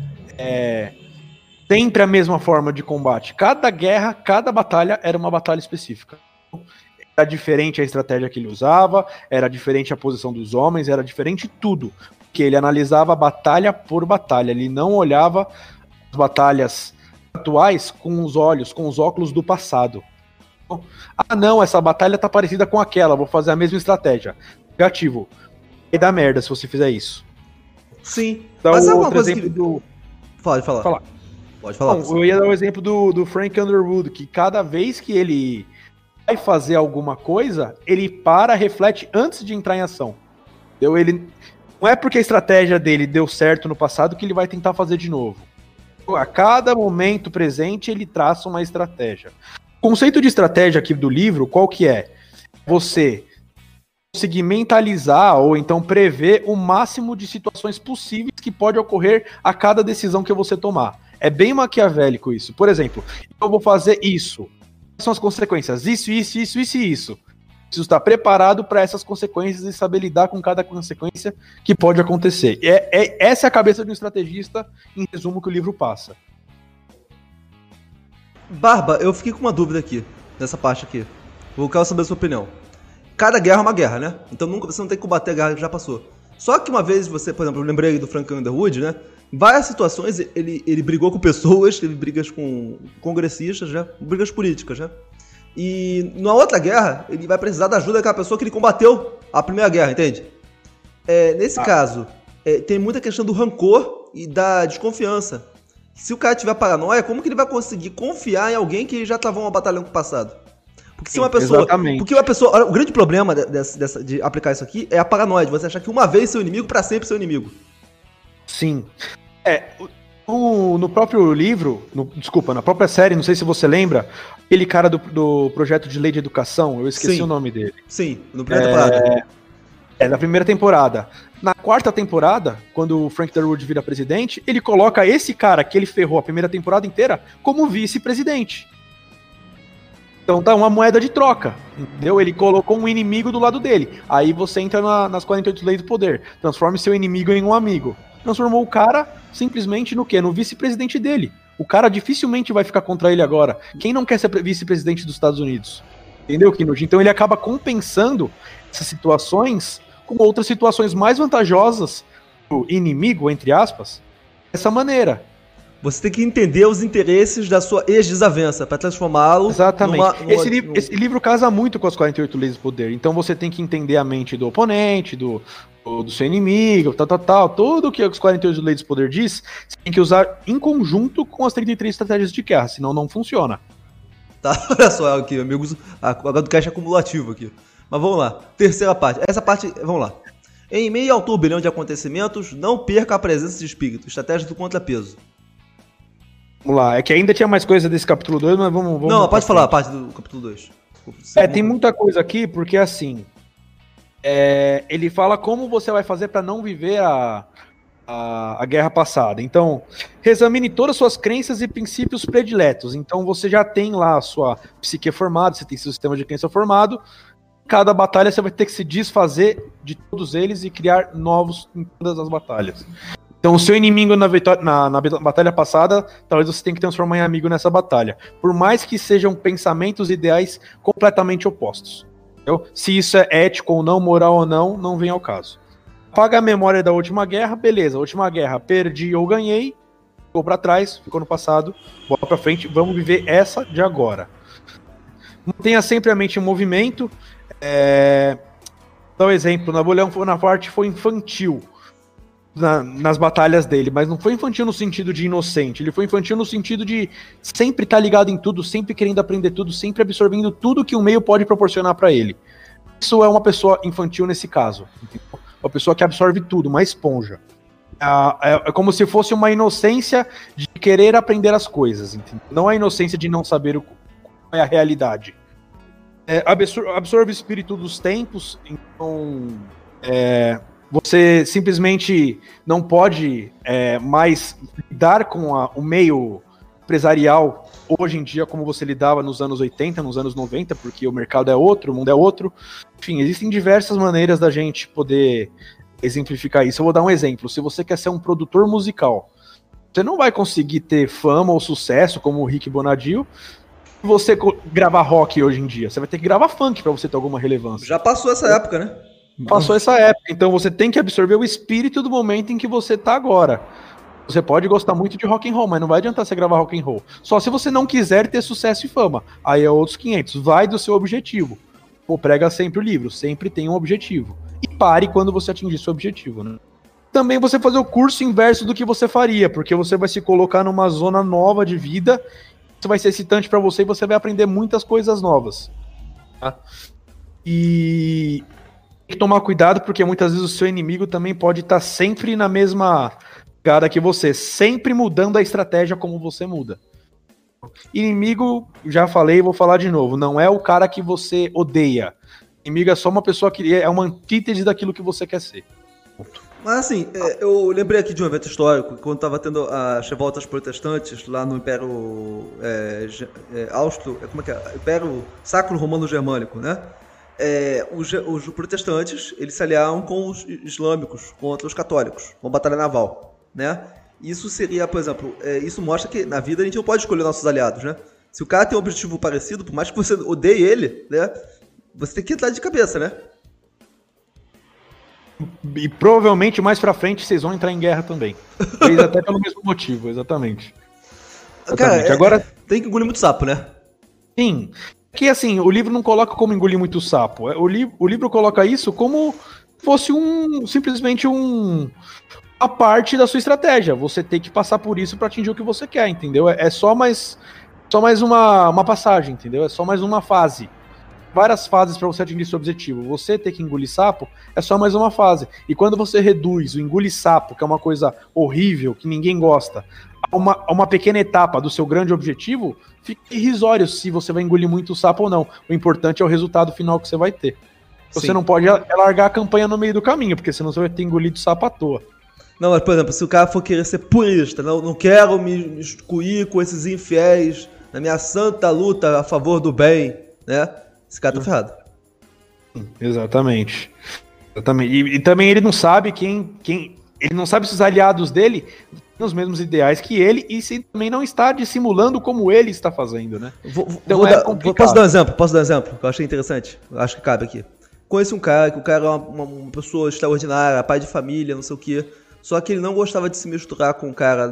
sempre a mesma forma de combate. Cada guerra, cada batalha era uma batalha específica. Era diferente a estratégia que ele usava, era diferente a posição dos homens, era diferente tudo, porque ele analisava batalha por batalha, ele não olhava as batalhas atuais com os olhos, com os óculos do passado. Não, essa batalha tá parecida com aquela, vou fazer a mesma estratégia. Negativo. Vai dar merda se você fizer isso. Sim. Dá Mas é alguma outro coisa exemplo que... do... Pode falar. Pode falar. Não, eu ia dar o exemplo do Frank Underwood, que cada vez que ele vai fazer alguma coisa, ele reflete antes de entrar em ação. Ele não é porque a estratégia dele deu certo no passado que ele vai tentar fazer de novo. A cada momento presente, ele traça uma estratégia. O conceito de estratégia aqui do livro, qual que é? Você conseguir mentalizar ou então prever o máximo de situações possíveis que pode ocorrer a cada decisão que você tomar. É bem maquiavélico isso. Por exemplo, eu vou fazer isso. Quais são as consequências? Isso. Preciso estar preparado para essas consequências e saber lidar com cada consequência que pode acontecer. Essa é a cabeça de um estrategista, em resumo, que o livro passa. Barba, eu fiquei com uma dúvida aqui, nessa parte aqui. Eu quero saber a sua opinião. Cada guerra é uma guerra, né? Então você não tem que combater a guerra que já passou. Só que uma vez você, por exemplo, eu lembrei do Frank Underwood, né? Em várias situações ele brigou com pessoas, teve brigas com congressistas, né? Brigas políticas, né? E numa outra guerra, ele vai precisar da ajuda daquela pessoa que ele combateu a primeira guerra, entende? Nesse caso, tem muita questão do rancor e da desconfiança. Se o cara tiver paranoia, como que ele vai conseguir confiar em alguém que já travou uma batalha no passado? Porque se uma pessoa. Exatamente. Porque uma pessoa. Olha, o grande problema de aplicar isso aqui é a paranoia, de você achar que uma vez seu inimigo, pra sempre seu inimigo. Sim. No próprio livro, na própria série, não sei se você lembra, aquele cara do projeto de lei de educação, eu esqueci o nome dele. Sim, na primeira temporada. Na primeira temporada. Na quarta temporada, quando o Frank Underwood vira presidente, ele coloca esse cara que ele ferrou a primeira temporada inteira como vice-presidente. Então tá uma moeda de troca, entendeu? Ele colocou um inimigo do lado dele. Aí você entra nas 48 leis do poder. Transforme seu inimigo em um amigo. Transformou o cara simplesmente no quê? No vice-presidente dele. O cara dificilmente vai ficar contra ele agora. Quem não quer ser vice-presidente dos Estados Unidos? Entendeu, Kinuji? Então ele acaba compensando essas situações com outras situações mais vantajosas do inimigo, entre aspas, dessa maneira. Você tem que entender os interesses da sua ex-desavença para transformá-lo. Exatamente. Esse livro casa muito com as 48 leis do poder. Então você tem que entender a mente do oponente, do seu inimigo, tal. Tudo que as 48 leis do poder diz, você tem que usar em conjunto com as 33 estratégias de guerra, senão não funciona. Tá, olha só aqui, amigos. Agora do cache acumulativo aqui. Mas vamos lá. Terceira parte. Essa parte, vamos lá. Em meio ao turbilhão de acontecimentos, não perca a presença de espírito. Estratégia do contrapeso. Vamos lá. É que ainda tinha mais coisa desse capítulo 2, mas vamos não, pode falar a parte do capítulo 2. Tem muita coisa aqui, porque assim... ele fala como você vai fazer para não viver a guerra passada. Então, reexamine todas as suas crenças e princípios prediletos. Então, você já tem lá a sua psique formada, você tem seu sistema de crença formado. Cada batalha você vai ter que se desfazer de todos eles e criar novos em todas as batalhas. Então, o seu inimigo na batalha passada, talvez você tenha que transformar em amigo nessa batalha. Por mais que sejam pensamentos e ideais completamente opostos. Entendeu? Se isso é ético ou não, moral ou não, não vem ao caso. Apaga a memória da última guerra, beleza. Última guerra, perdi ou ganhei, ficou pra trás, ficou no passado, bola pra frente, vamos viver essa de agora. Mantenha sempre a mente em movimento. Dá um exemplo, Napoleão Bonaparte foi infantil nas batalhas dele, mas não foi infantil no sentido de inocente, ele foi infantil no sentido de sempre estar ligado em tudo, sempre querendo aprender tudo, sempre absorvendo tudo que o meio pode proporcionar pra ele. Isso é uma pessoa infantil nesse caso, entendeu? Uma pessoa que absorve tudo, uma esponja. É como se fosse uma inocência de querer aprender as coisas, entendeu? Não a inocência de não saber qual é a realidade. Absorve o espírito dos tempos, então você simplesmente não pode mais lidar com o meio empresarial hoje em dia como você lidava nos anos 80, nos anos 90, porque o mercado é outro, o mundo é outro. Enfim, existem diversas maneiras da gente poder exemplificar isso. Eu vou dar um exemplo. Se você quer ser um produtor musical, você não vai conseguir ter fama ou sucesso como o Rick Bonadio se você gravar rock hoje em dia. Você vai ter que gravar funk para você ter alguma relevância. Já passou essa época, né? Passou essa época, então você tem que absorver o espírito do momento em que você tá agora. Você pode gostar muito de rock and roll, mas não vai adiantar você gravar rock and roll. Só se você não quiser ter sucesso e fama. Aí é outros 500. Vai do seu objetivo. Pô, prega sempre o livro, sempre tem um objetivo. E pare quando você atingir seu objetivo, né? Também você fazer o curso inverso do que você faria, porque você vai se colocar numa zona nova de vida, isso vai ser excitante pra você e você vai aprender muitas coisas novas. Tá? E tem que tomar cuidado, porque muitas vezes o seu inimigo também pode estar sempre na mesma pegada que você, sempre mudando a estratégia como você muda. Inimigo, já falei, vou falar de novo, não é o cara que você odeia. Inimigo é só uma pessoa que é uma antítese daquilo que você quer ser. Mas assim, eu lembrei aqui de um evento histórico, quando estava tendo as revoltas protestantes lá no Império Austro, como é que é? Império Sacro Romano Germânico, né? Os protestantes, eles se aliaram com os islâmicos contra os católicos, uma batalha naval, né? Isso seria, por exemplo, isso mostra que na vida a gente não pode escolher nossos aliados, né? Se o cara tem um objetivo parecido, por mais que você odeie ele, né? Você tem que entrar de cabeça, né? E provavelmente mais pra frente vocês vão entrar em guerra também. Até pelo mesmo motivo, exatamente. Cara, agora tem que engolir muito sapo, né? Sim. Que assim, o livro não coloca como engolir muito sapo. O livro coloca isso como fosse simplesmente a parte da sua estratégia. Você tem que passar por isso pra atingir o que você quer, entendeu? É só mais uma passagem, entendeu? É só mais uma fase. Várias fases para você atingir seu objetivo. Você ter que engolir sapo é só mais uma fase. E quando você reduz o engolir sapo, que é uma coisa horrível, que ninguém gosta, a uma pequena etapa do seu grande objetivo, fica irrisório se você vai engolir muito sapo ou não. O importante é o resultado final que você vai ter. Você Sim. não pode largar a campanha no meio do caminho, porque senão você vai ter engolido sapo à toa. Não, mas por exemplo, se o cara for querer ser purista, não quero me excluir com esses infiéis na minha santa luta a favor do bem, né? Esse cara tá ferrado. Exatamente. E também ele não sabe ele não sabe se os aliados dele têm os mesmos ideais que ele e se também não está dissimulando como ele está fazendo, né? Posso dar um exemplo? Que eu achei interessante. Eu acho que cabe aqui. Conheci um cara, que o cara é uma pessoa extraordinária, pai de família, não sei o quê. Só que ele não gostava de se misturar com o cara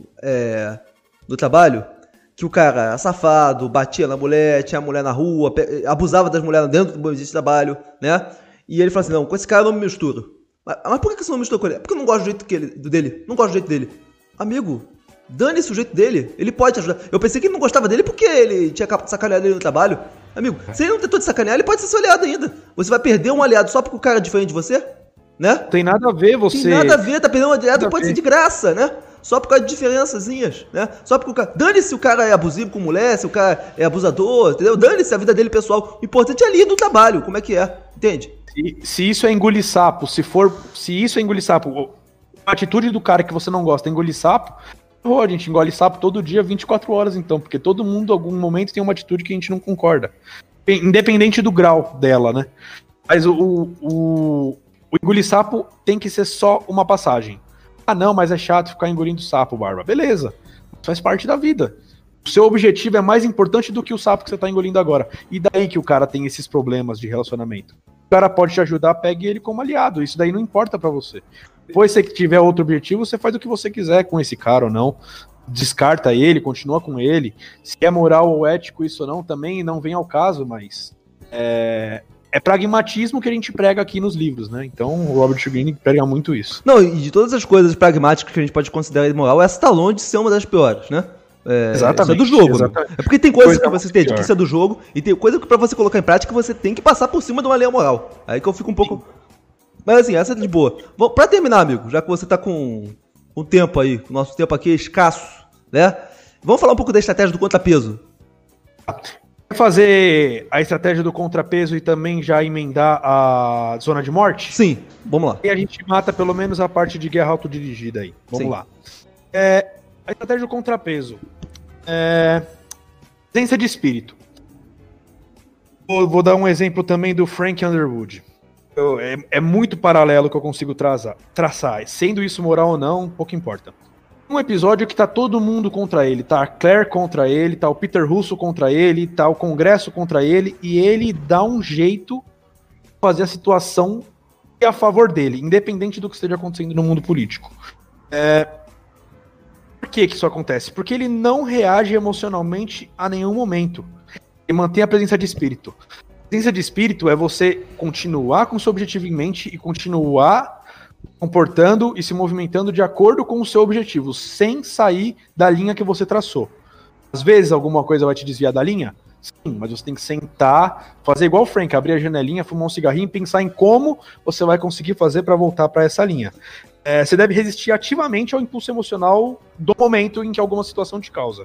do trabalho. Que o cara era safado, batia na mulher, tinha a mulher na rua, abusava das mulheres dentro do ambiente de trabalho, né? E ele falou assim, não, com esse cara eu não me misturo. Mas por que você não misturou com ele? Porque eu não gosto do jeito dele. Não gosto do jeito dele. Amigo, dane-se o jeito dele. Ele pode te ajudar. Eu pensei que ele não gostava dele porque ele tinha sacaneado ele no trabalho. Amigo, se ele não tentou te sacanear, ele pode ser seu aliado ainda. Você vai perder um aliado só porque o cara é diferente de você? Né? Tem nada a ver você... Tem nada a ver, tá perdendo um aliado, pode ser de graça, né? Só por causa de diferençazinhas, né? Só porque o cara... Dane-se se o cara é abusivo com mulher, se o cara é abusador, entendeu? Dane-se a vida dele pessoal. O importante é ali do trabalho, como é que é, entende? Se isso é engolir sapo, se isso é engolir sapo, a atitude do cara que você não gosta é engolir sapo, a gente engole sapo todo dia, 24 horas então, porque todo mundo, em algum momento, tem uma atitude que a gente não concorda. Independente do grau dela, né? Mas o engolir sapo tem que ser só uma passagem. Ah, não, mas é chato ficar engolindo sapo, Barba. Beleza, faz parte da vida. O seu objetivo é mais importante do que o sapo que você tá engolindo agora. E daí que o cara tem esses problemas de relacionamento. O cara pode te ajudar, pegue ele como aliado. Isso daí não importa pra você. Depois, se você tiver outro objetivo, você faz o que você quiser com esse cara ou não. Descarta ele, continua com ele. Se é moral ou ético isso ou não, também não vem ao caso, mas... É pragmatismo que a gente prega aqui nos livros, né? Então o Robert Greene prega muito isso. Não, e de todas as coisas pragmáticas que a gente pode considerar imoral, essa tá longe de ser uma das piores, né? Exatamente. Isso é do jogo. Exatamente. É porque tem coisas que você entende que isso é do jogo, e tem coisa que pra você colocar em prática você tem que passar por cima de uma lei moral. Aí que eu fico um pouco... Mas assim, essa é de boa. Bom, pra terminar, amigo, já que você tá com um tempo aí, o nosso tempo aqui é escasso, né? Vamos falar um pouco da estratégia do contrapeso. Fazer a estratégia do contrapeso e também já emendar a zona de morte? Sim, vamos lá. E a gente mata pelo menos a parte de guerra autodirigida aí. Vamos lá. A estratégia do contrapeso. Presença de espírito. Vou dar um exemplo também do Frank Underwood. É muito paralelo que eu consigo traçar. Sendo isso moral ou não, pouco importa. Um episódio que tá todo mundo contra ele, tá a Claire contra ele, tá o Peter Russo contra ele, tá o Congresso contra ele, e ele dá um jeito de fazer a situação a favor dele, independente do que esteja acontecendo no mundo político. Por que isso acontece? Porque ele não reage emocionalmente a nenhum momento. Ele mantém a presença de espírito. A presença de espírito é você continuar com seu objetivo em mente e continuar comportando e se movimentando de acordo com o seu objetivo, sem sair da linha que você traçou. Às vezes alguma coisa vai te desviar da linha? Sim, mas você tem que sentar, fazer igual o Frank, abrir a janelinha, fumar um cigarrinho e pensar em como você vai conseguir fazer para voltar para essa linha. Você deve resistir ativamente ao impulso emocional do momento em que alguma situação te causa.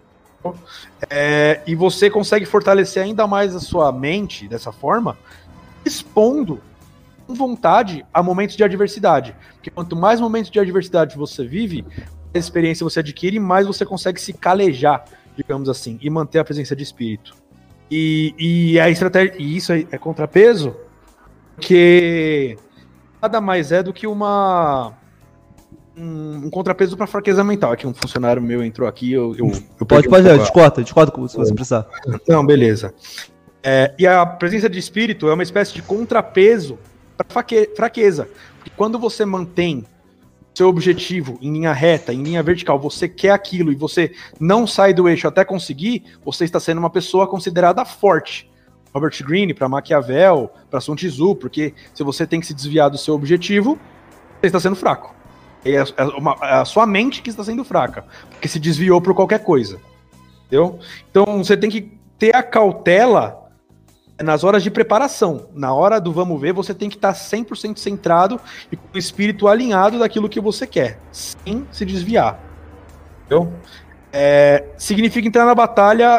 E você consegue fortalecer ainda mais a sua mente dessa forma, respondo com vontade a momentos de adversidade. Porque quanto mais momentos de adversidade você vive, mais experiência você adquire, mais você consegue se calejar, digamos assim, e manter a presença de espírito. E a estratégia, e isso é contrapeso, porque nada mais é do que um contrapeso para fraqueza mental. Aqui um funcionário meu entrou aqui, eu pode, discorda se você precisar. Não, beleza. E a presença de espírito é uma espécie de contrapeso para fraqueza. Porque quando você mantém seu objetivo em linha reta, em linha vertical, você quer aquilo e você não sai do eixo até conseguir, você está sendo uma pessoa considerada forte. Robert Greene, para Maquiavel, para Sun Tzu, porque se você tem que se desviar do seu objetivo, você está sendo fraco. É a sua mente que está sendo fraca, porque se desviou por qualquer coisa. Entendeu? Então você tem que ter a cautela nas horas de preparação. Na hora do vamos ver, você tem que estar 100% centrado e com o espírito alinhado daquilo que você quer, sem se desviar. Entendeu? Significa entrar na batalha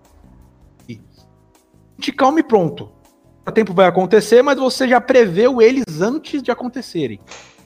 de calma e pronto. O tempo vai acontecer, mas você já preveu eles antes de acontecerem.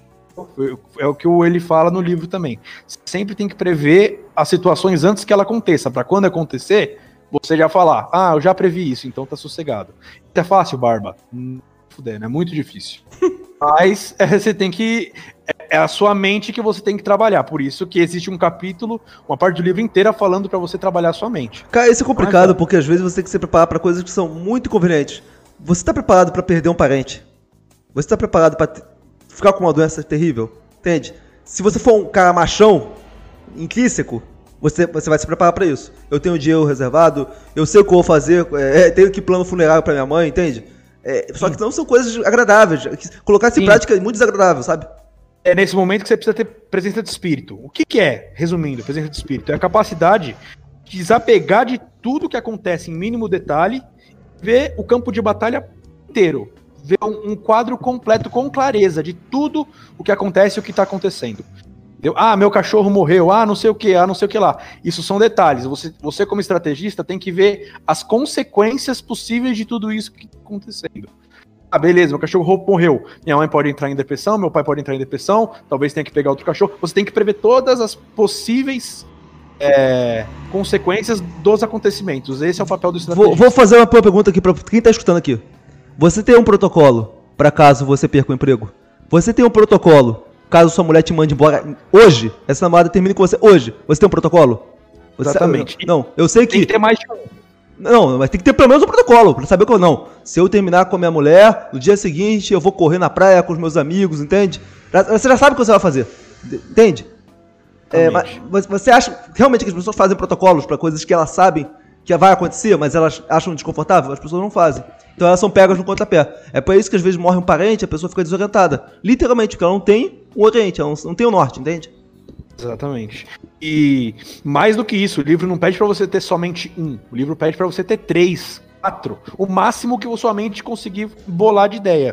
É o que ele fala no livro também. Sempre tem que prever as situações antes que ela aconteça, para quando acontecer, você já falar, eu já previ isso, então tá sossegado. Isso é fácil, Barba? Fuder, né? É muito difícil. Mas você tem que... É a sua mente que você tem que trabalhar. Por isso que existe um capítulo, uma parte do livro inteira falando pra você trabalhar a sua mente. Cara, isso é complicado, porque às vezes você tem que se preparar pra coisas que são muito inconvenientes. Você tá preparado pra perder um parente? Você tá preparado pra ficar com uma doença terrível? Entende? Se você for um cara machão, intrínseco, você vai se preparar pra isso. Eu tenho dinheiro reservado, eu sei o que eu vou fazer, tenho que plano funerário pra minha mãe, entende? Só que não são coisas agradáveis. Colocar isso em prática é muito desagradável, sabe? É nesse momento que você precisa ter presença de espírito. O que é, resumindo, presença de espírito? É a capacidade de desapegar de tudo que acontece em mínimo detalhe, ver o campo de batalha inteiro, ver um quadro completo com clareza de tudo o que acontece e o que está acontecendo. Entendeu? Meu cachorro morreu, não sei o que, não sei o que lá. Isso são detalhes. Você como estrategista tem que ver as consequências possíveis de tudo isso que está acontecendo. Beleza, meu cachorro morreu. Minha mãe pode entrar em depressão, meu pai pode entrar em depressão, talvez tenha que pegar outro cachorro. Você tem que prever todas as possíveis consequências dos acontecimentos. Esse é o papel do estrategista. Vou fazer uma pergunta aqui para quem está escutando aqui. Você tem um protocolo para caso você perca o emprego? Você tem um protocolo caso sua mulher te mande embora hoje? Essa namorada termine com você hoje. Você tem um protocolo? Exatamente. Não, eu sei que... Tem que ter mais de um. Não, mas tem que ter pelo menos um protocolo, pra saber que eu não. Se eu terminar com a minha mulher, no dia seguinte eu vou correr na praia com os meus amigos, entende? Você já sabe o que você vai fazer, entende? Mas você acha realmente que as pessoas fazem protocolos pra coisas que elas sabem que vai acontecer, mas elas acham desconfortável? As pessoas não fazem. Então elas são pegas no contrapé. É por isso que às vezes morre um parente, a pessoa fica desorientada. Literalmente, porque ela não tem o oriente, ela não tem o norte, entende? Exatamente. E mais do que isso, o livro não pede pra você ter somente um. O livro pede pra você ter 3, 4. O máximo que a sua mente conseguir bolar de ideia.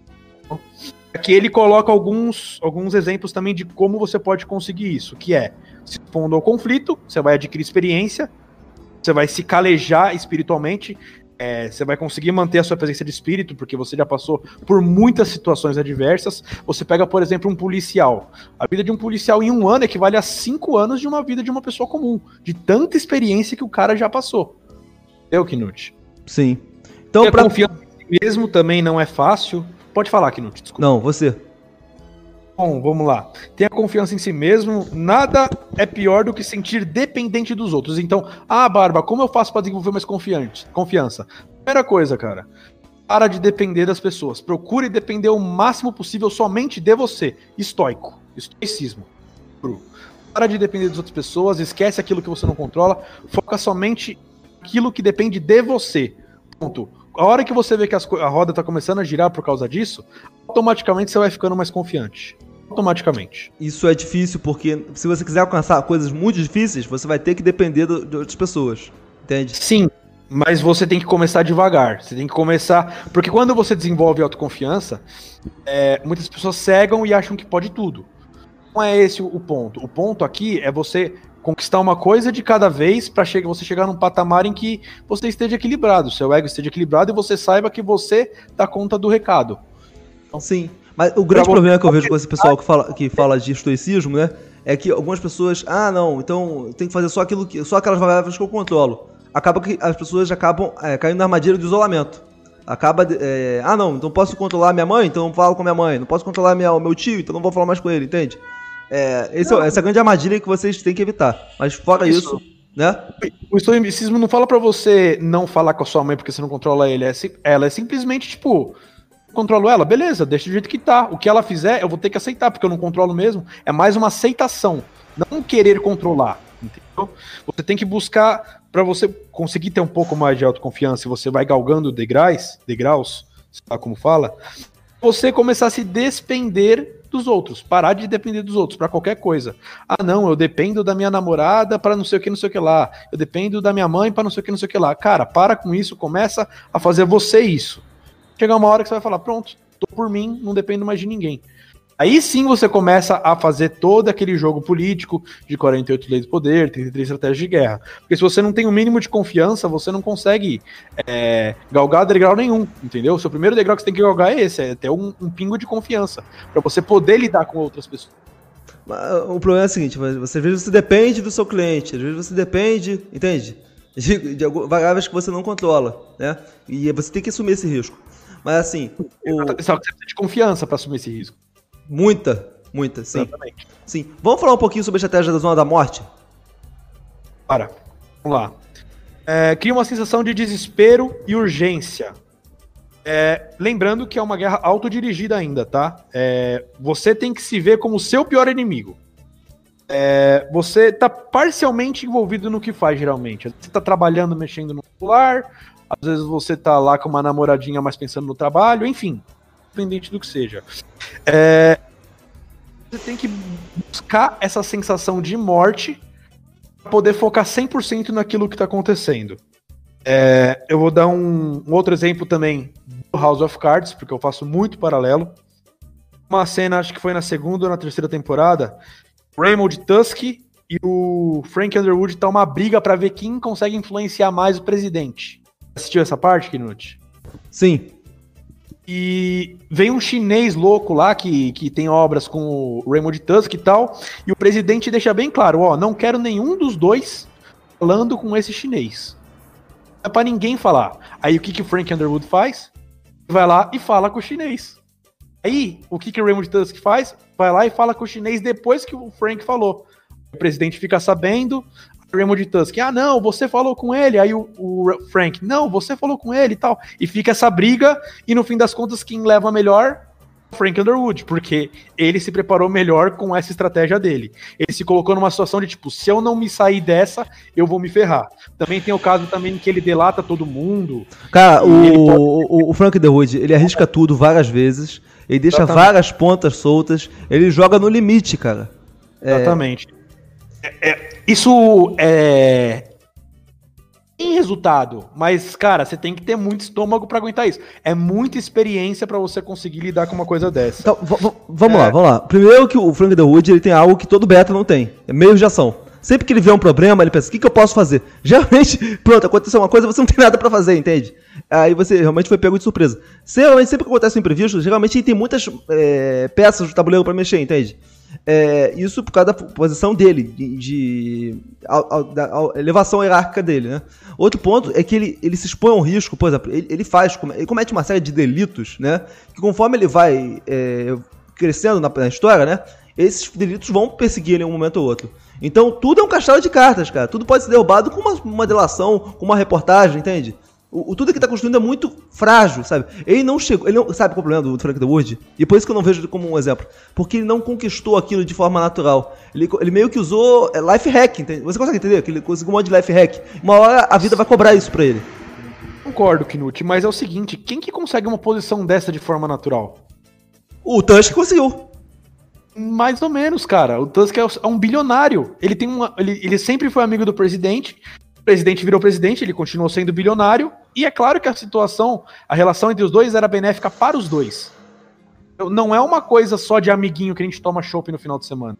Aqui ele coloca alguns exemplos também de como você pode conseguir isso. Que é, se expondo ao conflito, você vai adquirir experiência, você vai se calejar espiritualmente, você vai conseguir manter a sua presença de espírito, porque você já passou por muitas situações adversas. Você pega, por exemplo, um policial. A vida de um policial em 1 ano equivale a 5 anos de uma vida de uma pessoa comum, de tanta experiência que o cara já passou. Entendeu, Knut? Sim. Então, confiar em si mesmo também não é fácil. Pode falar, Knut, desculpa. Não, você. Bom, vamos lá. Tenha confiança em si mesmo. Nada é pior do que sentir dependente dos outros. Então, Barba, como eu faço para desenvolver mais confiança? Primeira coisa, cara. Para de depender das pessoas. Procure depender o máximo possível somente de você. Estoico. Estoicismo. Para de depender das outras pessoas. Esquece aquilo que você não controla. Foca somente naquilo que depende de você. Ponto. A hora que você vê que a roda está começando a girar por causa disso, automaticamente você vai ficando mais confiante. Automaticamente. Isso é difícil porque se você quiser alcançar coisas muito difíceis, você vai ter que depender de outras pessoas. Entende? Sim, mas você tem que começar devagar. Você tem que começar... Porque quando você desenvolve autoconfiança, muitas pessoas cegam e acham que pode tudo. Não é esse o ponto. O ponto aqui é você conquistar uma coisa de cada vez pra você chegar num patamar em que você esteja equilibrado, seu ego esteja equilibrado e você saiba que você dá conta do recado. Então, sim, mas o grande problema que eu vejo com esse pessoal que fala de estoicismo, né, é que algumas pessoas, não, então tem que fazer só aquelas variáveis que eu controlo. Acaba que as pessoas acabam caindo na armadilha do isolamento. Não, então posso controlar minha mãe, então eu falo com minha mãe. Não posso controlar meu tio, então não vou falar mais com ele, entende? Essa é a grande armadilha que vocês têm que evitar. Mas fora isso, né? O estoicismo não fala pra você não falar com a sua mãe porque você não controla ele. Ela é simplesmente, tipo, controlo ela, beleza, deixa do jeito que tá. O que ela fizer, eu vou ter que aceitar, porque eu não controlo mesmo. É mais uma aceitação, não querer controlar, entendeu? Você tem que buscar, pra você conseguir ter um pouco mais de autoconfiança, e você vai galgando degraus, sei lá como fala, você começar a se despender dos outros, parar de depender dos outros pra qualquer coisa. Não, eu dependo da minha namorada pra não sei o que lá. Eu dependo da minha mãe pra não sei o que lá. Cara, para com isso, começa a fazer você isso. Chegar uma hora que você vai falar, pronto, tô por mim, não dependo mais de ninguém. Aí sim você começa a fazer todo aquele jogo político de 48 leis do poder, 33 estratégias de guerra. Porque se você não tem o mínimo de confiança, você não consegue galgar degrau nenhum, entendeu? O seu primeiro degrau que você tem que galgar é esse, é ter um pingo de confiança, para você poder lidar com outras pessoas. O problema é o seguinte, às vezes você depende do seu cliente, às vezes você depende, entende? De variáveis que você não controla, né? E você tem que assumir esse risco. Mas assim... Você precisa de confiança para assumir esse risco. Muita, sim. Exatamente. Sim. Vamos falar um pouquinho sobre a estratégia da Zona da Morte? Vamos lá. Cria uma sensação de desespero e urgência. Lembrando que é uma guerra autodirigida ainda, tá? Você tem que se ver como o seu pior inimigo. Você tá parcialmente envolvido no que faz, geralmente. Você tá trabalhando, mexendo no celular, às vezes você tá lá com uma namoradinha mais pensando no trabalho, enfim, independente do que seja. Você tem que buscar essa sensação de morte para poder focar 100% naquilo que tá acontecendo. Eu vou dar um outro exemplo também do House of Cards, porque eu faço muito paralelo. Uma cena, acho que foi na segunda ou na terceira temporada, Raymond Tusk e o Frank Underwood tá uma briga para ver quem consegue influenciar mais o presidente. Assistiu essa parte, Knut? Sim. E vem um chinês louco lá que tem obras com o Raymond Tusk e tal, e o presidente deixa bem claro, não quero nenhum dos dois falando com esse chinês. Não é pra ninguém falar. Aí o que o Frank Underwood faz? Vai lá e fala com o chinês. Aí, o que o Raymond Tusk faz? Vai lá e fala com o chinês depois que o Frank falou. O presidente fica sabendo, o Raymond Tusk, não, você falou com ele. Aí o Frank, não, você falou com ele e tal. E fica essa briga, e no fim das contas, quem leva melhor é o Frank Underwood, porque ele se preparou melhor com essa estratégia dele. Ele se colocou numa situação de tipo, se eu não me sair dessa, eu vou me ferrar. Também tem o caso também que ele delata todo mundo. Cara, o Frank Underwood, ele arrisca tudo várias vezes, ele deixa várias pontas soltas, ele joga no limite, cara. Exatamente. Isso tem resultado, mas, cara, você tem que ter muito estômago pra aguentar isso. É muita experiência pra você conseguir lidar com uma coisa dessa. Então, vamos lá. Primeiro que o Frank Underwood, ele tem algo que todo beta não tem, é meio de ação. Sempre que ele vê um problema, ele pensa, o que eu posso fazer? Geralmente, pronto, aconteceu uma coisa, você não tem nada pra fazer, entende? Aí você realmente foi pego de surpresa. Sempre que acontece um imprevisto, geralmente ele tem muitas peças do tabuleiro pra mexer, entende? Isso por causa da posição dele, da elevação hierárquica dele, né? Outro ponto é que ele se expõe a um risco, por exemplo, ele comete uma série de delitos, né? Que conforme ele vai crescendo na história, né? Esses delitos vão perseguir ele em um momento ou outro. Então tudo é um castelo de cartas, cara. Tudo pode ser derrubado com uma delação, com uma reportagem, entende? Tudo que tá construindo é muito frágil, sabe? Ele não sabe qual é o problema do Frank Underwood? E por isso que eu não vejo ele como um exemplo. Porque ele não conquistou aquilo de forma natural. Ele meio que usou life hack, entende? Você consegue entender? Que ele conseguiu um monte de life hack. Uma hora a vida vai cobrar isso pra ele. Concordo, Knut, mas é o seguinte, quem que consegue uma posição dessa de forma natural? O Tusk conseguiu. Mais ou menos, cara. O Tusk é um bilionário. Ele sempre foi amigo do presidente. O presidente virou presidente, ele continuou sendo bilionário. E é claro que a relação entre os dois era benéfica para os dois. Não é uma coisa só de amiguinho que a gente toma chopp no final de semana.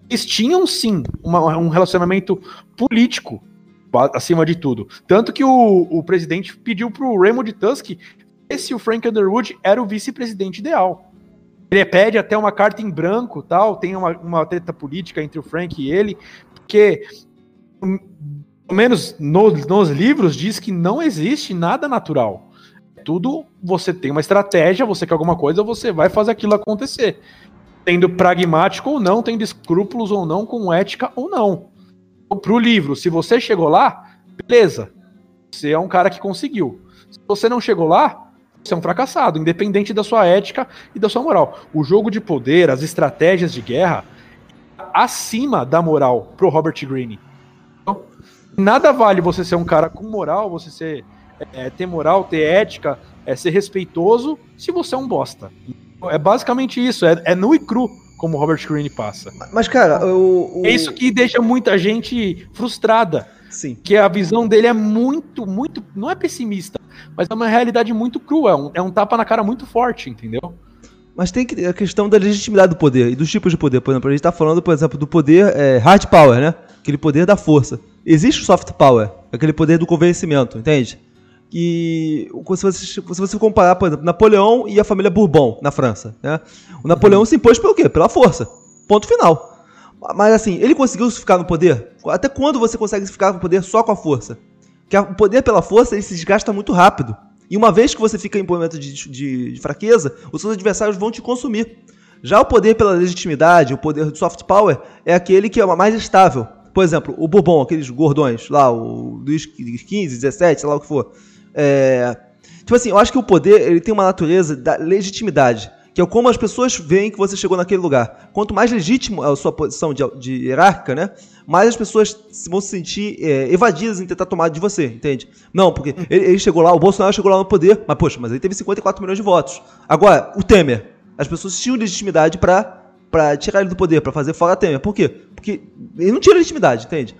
Eles tinham, sim, um relacionamento político, acima de tudo. Tanto que o presidente pediu pro Raymond Tusk ver se o Frank Underwood era o vice-presidente ideal. Ele pede até uma carta em branco, tal, tem uma treta política entre o Frank e ele, porque, pelo menos nos livros, diz que não existe nada natural. Tudo, você tem uma estratégia, você quer alguma coisa, você vai fazer aquilo acontecer. Tendo pragmático ou não, tendo escrúpulos ou não, com ética ou não. Pro livro, se você chegou lá, beleza. Você é um cara que conseguiu. Se você não chegou lá, você é um fracassado, independente da sua ética e da sua moral. O jogo de poder, as estratégias de guerra, acima da moral pro Robert Greene. Então, nada vale você ser um cara com moral, você ter moral, ter ética, ser respeitoso, se você é um bosta. É basicamente isso, é nu e cru, como o Robert Greene passa. Mas, cara, é isso que deixa muita gente frustrada. Sim. Que a visão dele é muito, não é pessimista, mas é uma realidade muito crua, é um tapa na cara muito forte, entendeu? Mas tem a questão da legitimidade do poder e dos tipos de poder. Por exemplo, a gente tá falando, por exemplo, do poder hard power, né? Aquele poder da força. Existe o soft power, aquele poder do convencimento, entende? E se você comparar, por exemplo, Napoleão e a família Bourbon na França, né? O Napoleão se impôs pelo quê? Pela força. Ponto final. Mas assim, ele conseguiu ficar no poder? Até quando você consegue ficar no poder só com a força? Porque o poder pela força, ele se desgasta muito rápido. E uma vez que você fica em momento de fraqueza, os seus adversários vão te consumir. Já o poder pela legitimidade, o poder do soft power, é aquele que é mais estável. Por exemplo, o Bourbon, aqueles gordões lá, o Luís XV, 17, sei lá o que for. Tipo assim, eu acho que o poder, ele tem uma natureza da legitimidade, que é como as pessoas veem que você chegou naquele lugar. Quanto mais legítimo é a sua posição de hierárquica, né, mais as pessoas vão se sentir evadidas em tentar tomar de você, entende? Não, porque ele chegou lá, o Bolsonaro chegou lá no poder, mas poxa, mas ele teve 54 milhões de votos. Agora, o Temer, as pessoas tinham legitimidade pra tirar ele do poder, pra fazer fora Temer. Por quê? Porque ele não tinha legitimidade, entende?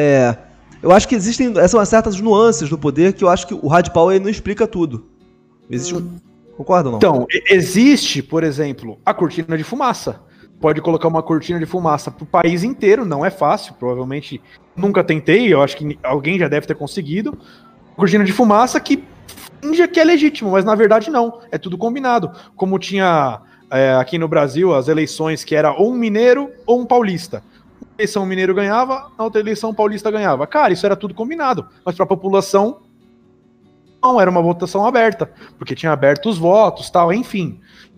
Eu acho que existem essas certas nuances do poder que eu acho que o hard power não explica tudo. Existe Concorda ou não? Então, existe, por exemplo, a cortina de fumaça. Pode colocar uma cortina de fumaça pro país inteiro, não é fácil, provavelmente nunca tentei, eu acho que alguém já deve ter conseguido. Cortina de fumaça que finge que é legítimo, mas na verdade não, é tudo combinado. Como tinha aqui no Brasil as eleições que era ou um mineiro ou um paulista. Uma eleição o mineiro ganhava, na outra eleição o paulista ganhava. Cara, isso era tudo combinado, mas para a população não, era uma votação aberta, porque tinha aberto os votos, tal, enfim.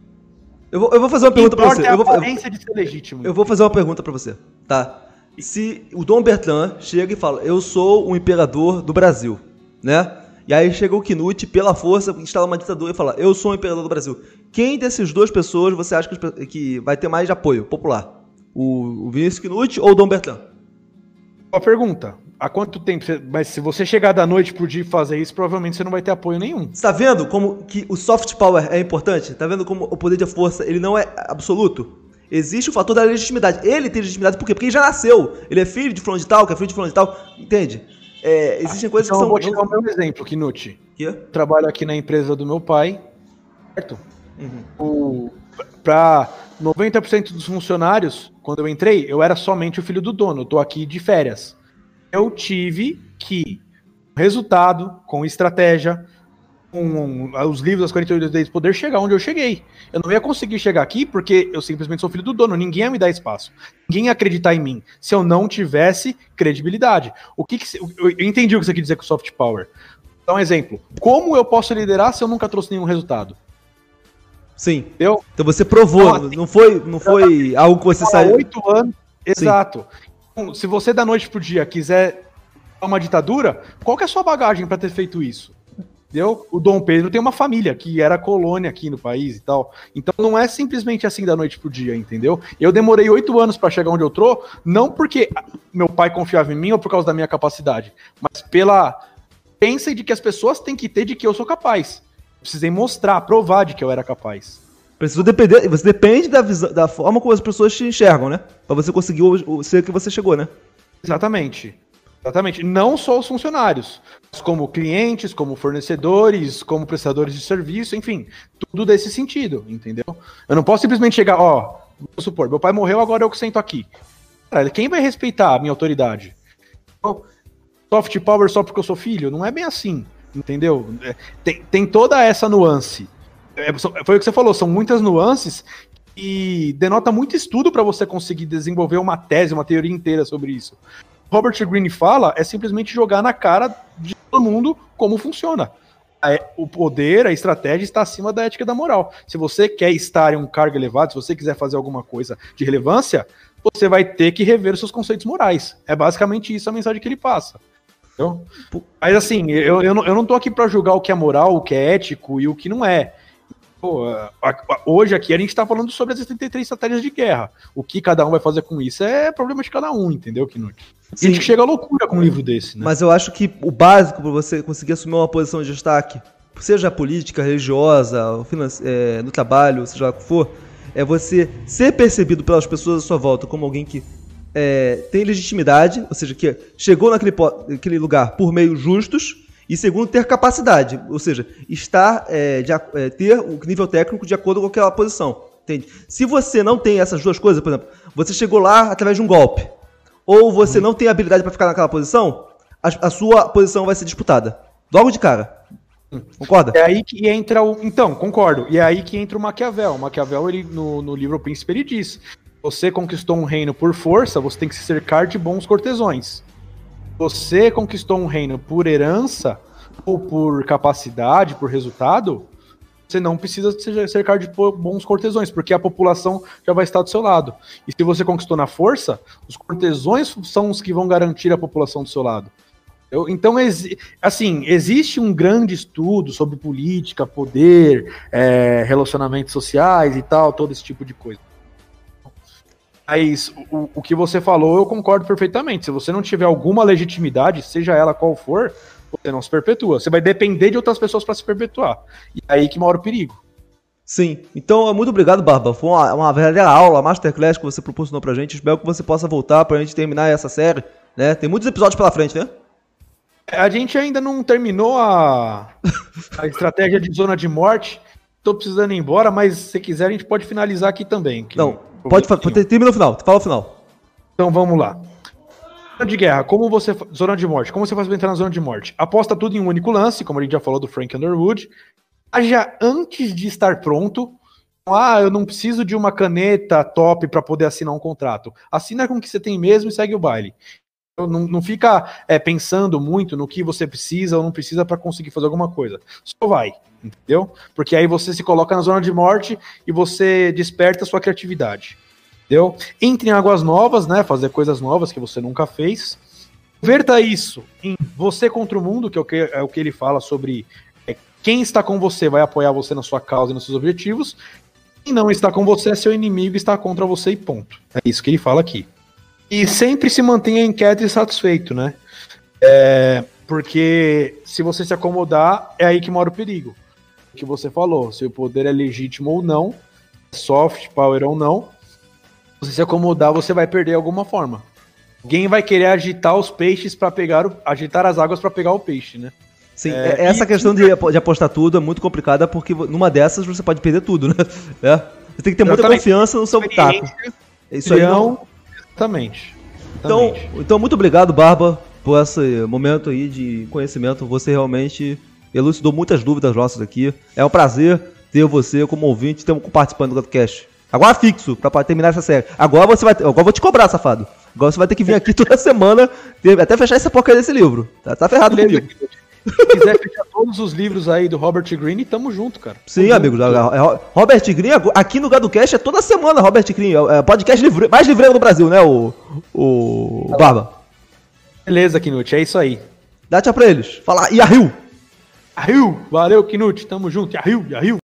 Eu vou fazer uma pergunta pra você. A aparência de ser legítimo. Eu vou fazer uma pergunta pra você, tá? Se o Dom Bertrand chega e fala, eu sou o imperador do Brasil, né? E aí chega o Knut, pela força, instala uma ditadura e fala, eu sou o imperador do Brasil. Quem dessas duas pessoas você acha que vai ter mais apoio popular? O Vinícius Knut ou o Dom Bertrand? Uma pergunta. Há quanto tempo? Mas se você chegar da noite pro dia e fazer isso, provavelmente você não vai ter apoio nenhum. Você tá vendo como que o soft power é importante? Tá vendo como o poder de força, ele não é absoluto? Existe o fator da legitimidade. Ele tem legitimidade por quê? Porque ele já nasceu. Ele é filho de fulano de tal, que é filho de fulano de tal. Entende? Existem coisas então que são... Eu vou te dar o meu exemplo, Knut. Que? Trabalho aqui na empresa do meu pai, certo? Para 90% dos funcionários, quando eu entrei, eu era somente o filho do dono. Eu tô aqui de férias. Eu tive que, resultado, com estratégia, com os livros das 48 leis do poder, chegar onde eu cheguei. Eu não ia conseguir chegar aqui porque eu simplesmente sou filho do dono. Ninguém ia me dar espaço. Ninguém ia acreditar em mim se eu não tivesse credibilidade. Eu entendi o que você quer dizer com soft power. Vou dar um exemplo. Como eu posso liderar se eu nunca trouxe nenhum resultado? Sim. Entendeu? Então você provou. Não foi algo que você saiu... 8 anos. Exato. Se você da noite pro dia quiser uma ditadura, qual que é a sua bagagem para ter feito isso? Entendeu? O Dom Pedro tem uma família que era colônia aqui no país e tal. Então não é simplesmente assim da noite pro dia, entendeu? Eu demorei 8 anos para chegar onde eu tô, não porque meu pai confiava em mim ou por causa da minha capacidade, mas pela crença de que as pessoas têm que ter de que eu sou capaz. Precisei mostrar, provar de que eu era capaz. Você depende da forma como as pessoas te enxergam, né? Pra você conseguir ser que você chegou, né? Exatamente. Exatamente. Não só os funcionários, mas como clientes, como fornecedores, como prestadores de serviço, enfim, tudo desse sentido, entendeu? Eu não posso simplesmente chegar, vamos supor, meu pai morreu, agora eu que sento aqui. Cara, quem vai respeitar a minha autoridade? Soft power só porque eu sou filho? Não é bem assim, entendeu? Tem toda essa nuance. Foi o que você falou, são muitas nuances e denota muito estudo para você conseguir desenvolver uma tese, uma teoria inteira sobre isso. Robert Greene fala é simplesmente jogar na cara de todo mundo como funciona. O poder, a estratégia está acima da ética e da moral. Se você quer estar em um cargo elevado, se você quiser fazer alguma coisa de relevância, você vai ter que rever os seus conceitos morais. É basicamente isso a mensagem que ele passa. Entendeu? Mas assim, eu não tô aqui para julgar o que é moral, o que é ético e o que não é. Pô, hoje aqui a gente tá falando sobre as 73 estratégias de guerra. O que cada um vai fazer com isso é problema de cada um, entendeu, Knut? E a gente chega à loucura com um livro desse, né? Mas eu acho que o básico para você conseguir assumir uma posição de destaque, seja política, religiosa, no trabalho, seja lá o que for, é você ser percebido pelas pessoas à sua volta como alguém que tem legitimidade, ou seja, que chegou naquele lugar por meios justos, e segundo, ter capacidade, ou seja, ter o nível técnico de acordo com aquela posição, entende? Se você não tem essas duas coisas, por exemplo, você chegou lá através de um golpe, ou você não tem habilidade para ficar naquela posição, a sua posição vai ser disputada, logo de cara. Concorda? É aí que entra o... Então, concordo. E é aí que entra o Maquiavel. O Maquiavel, ele, no livro O Príncipe, ele diz: você conquistou um reino por força, você tem que se cercar de bons cortesões. Você conquistou um reino por herança, ou por capacidade, por resultado, você não precisa se cercar de bons cortesões, porque a população já vai estar do seu lado. E se você conquistou na força, os cortesões são os que vão garantir a população do seu lado. Então, assim, existe um grande estudo sobre política, poder, relacionamentos sociais e tal, todo esse tipo de coisa. Mas o que você falou, eu concordo perfeitamente. Se você não tiver alguma legitimidade, seja ela qual for, você não se perpetua. Você vai depender de outras pessoas para se perpetuar. E é aí que mora o perigo. Sim. Então, muito obrigado, Barba. Foi uma verdadeira aula, masterclass que você proporcionou pra gente. Espero que você possa voltar pra gente terminar essa série, né? Tem muitos episódios pela frente, né? A gente ainda não terminou a estratégia de zona de morte. Tô precisando ir embora, mas se quiser a gente pode finalizar aqui também. Não, termina no final. Fala o final. Então vamos lá. Zona de guerra, zona de morte. Como você faz pra entrar na zona de morte? Aposta tudo em um único lance, como a gente já falou do Frank Underwood. Haja antes de estar pronto. Eu não preciso de uma caneta top para poder assinar um contrato. Assina com o que você tem mesmo e segue o baile. Não fica pensando muito no que você precisa ou não precisa para conseguir fazer alguma coisa. Só vai, entendeu? Porque aí você se coloca na zona de morte e você desperta a sua criatividade, entendeu? Entre em águas novas, né? Fazer coisas novas que você nunca fez. Converta isso em você contra o mundo, que é o que ele fala sobre quem está com você vai apoiar você na sua causa e nos seus objetivos. Quem não está com você é seu inimigo e está contra você e ponto. É isso que ele fala aqui. E sempre se mantenha inquieto e satisfeito, né? Porque se você se acomodar, é aí que mora o perigo. O que você falou, se o poder é legítimo ou não, soft power ou não, se você se acomodar, você vai perder de alguma forma. Alguém vai querer agitar os peixes para agitar as águas para pegar o peixe, né? Sim, essa questão de apostar tudo é muito complicada, porque numa dessas você pode perder tudo, né? Você tem que ter muita confiança no seu taco. Isso aí não... Exatamente. Então, muito obrigado, Barba, por esse momento aí de conhecimento. Você realmente elucidou muitas dúvidas nossas aqui. É um prazer ter você como ouvinte, participando do GatoCast. Agora fixo, pra terminar essa série. Agora eu vou te cobrar, safado. Agora você vai ter que vir aqui toda semana, até fechar essa porcaria desse livro. Tá ferrado comigo. Se quiser fechar todos os livros aí do Robert Greene, tamo junto, cara. Sim, amigos. Robert Greene, aqui no GatoCast é toda semana, Robert Greene. É o podcast mais livreiro do Brasil, né, o Barba? Beleza, Knut, é isso aí. Dá tchau pra eles. Fala, Yahoo! Yahoo! Valeu, Knut, tamo junto. Yahoo!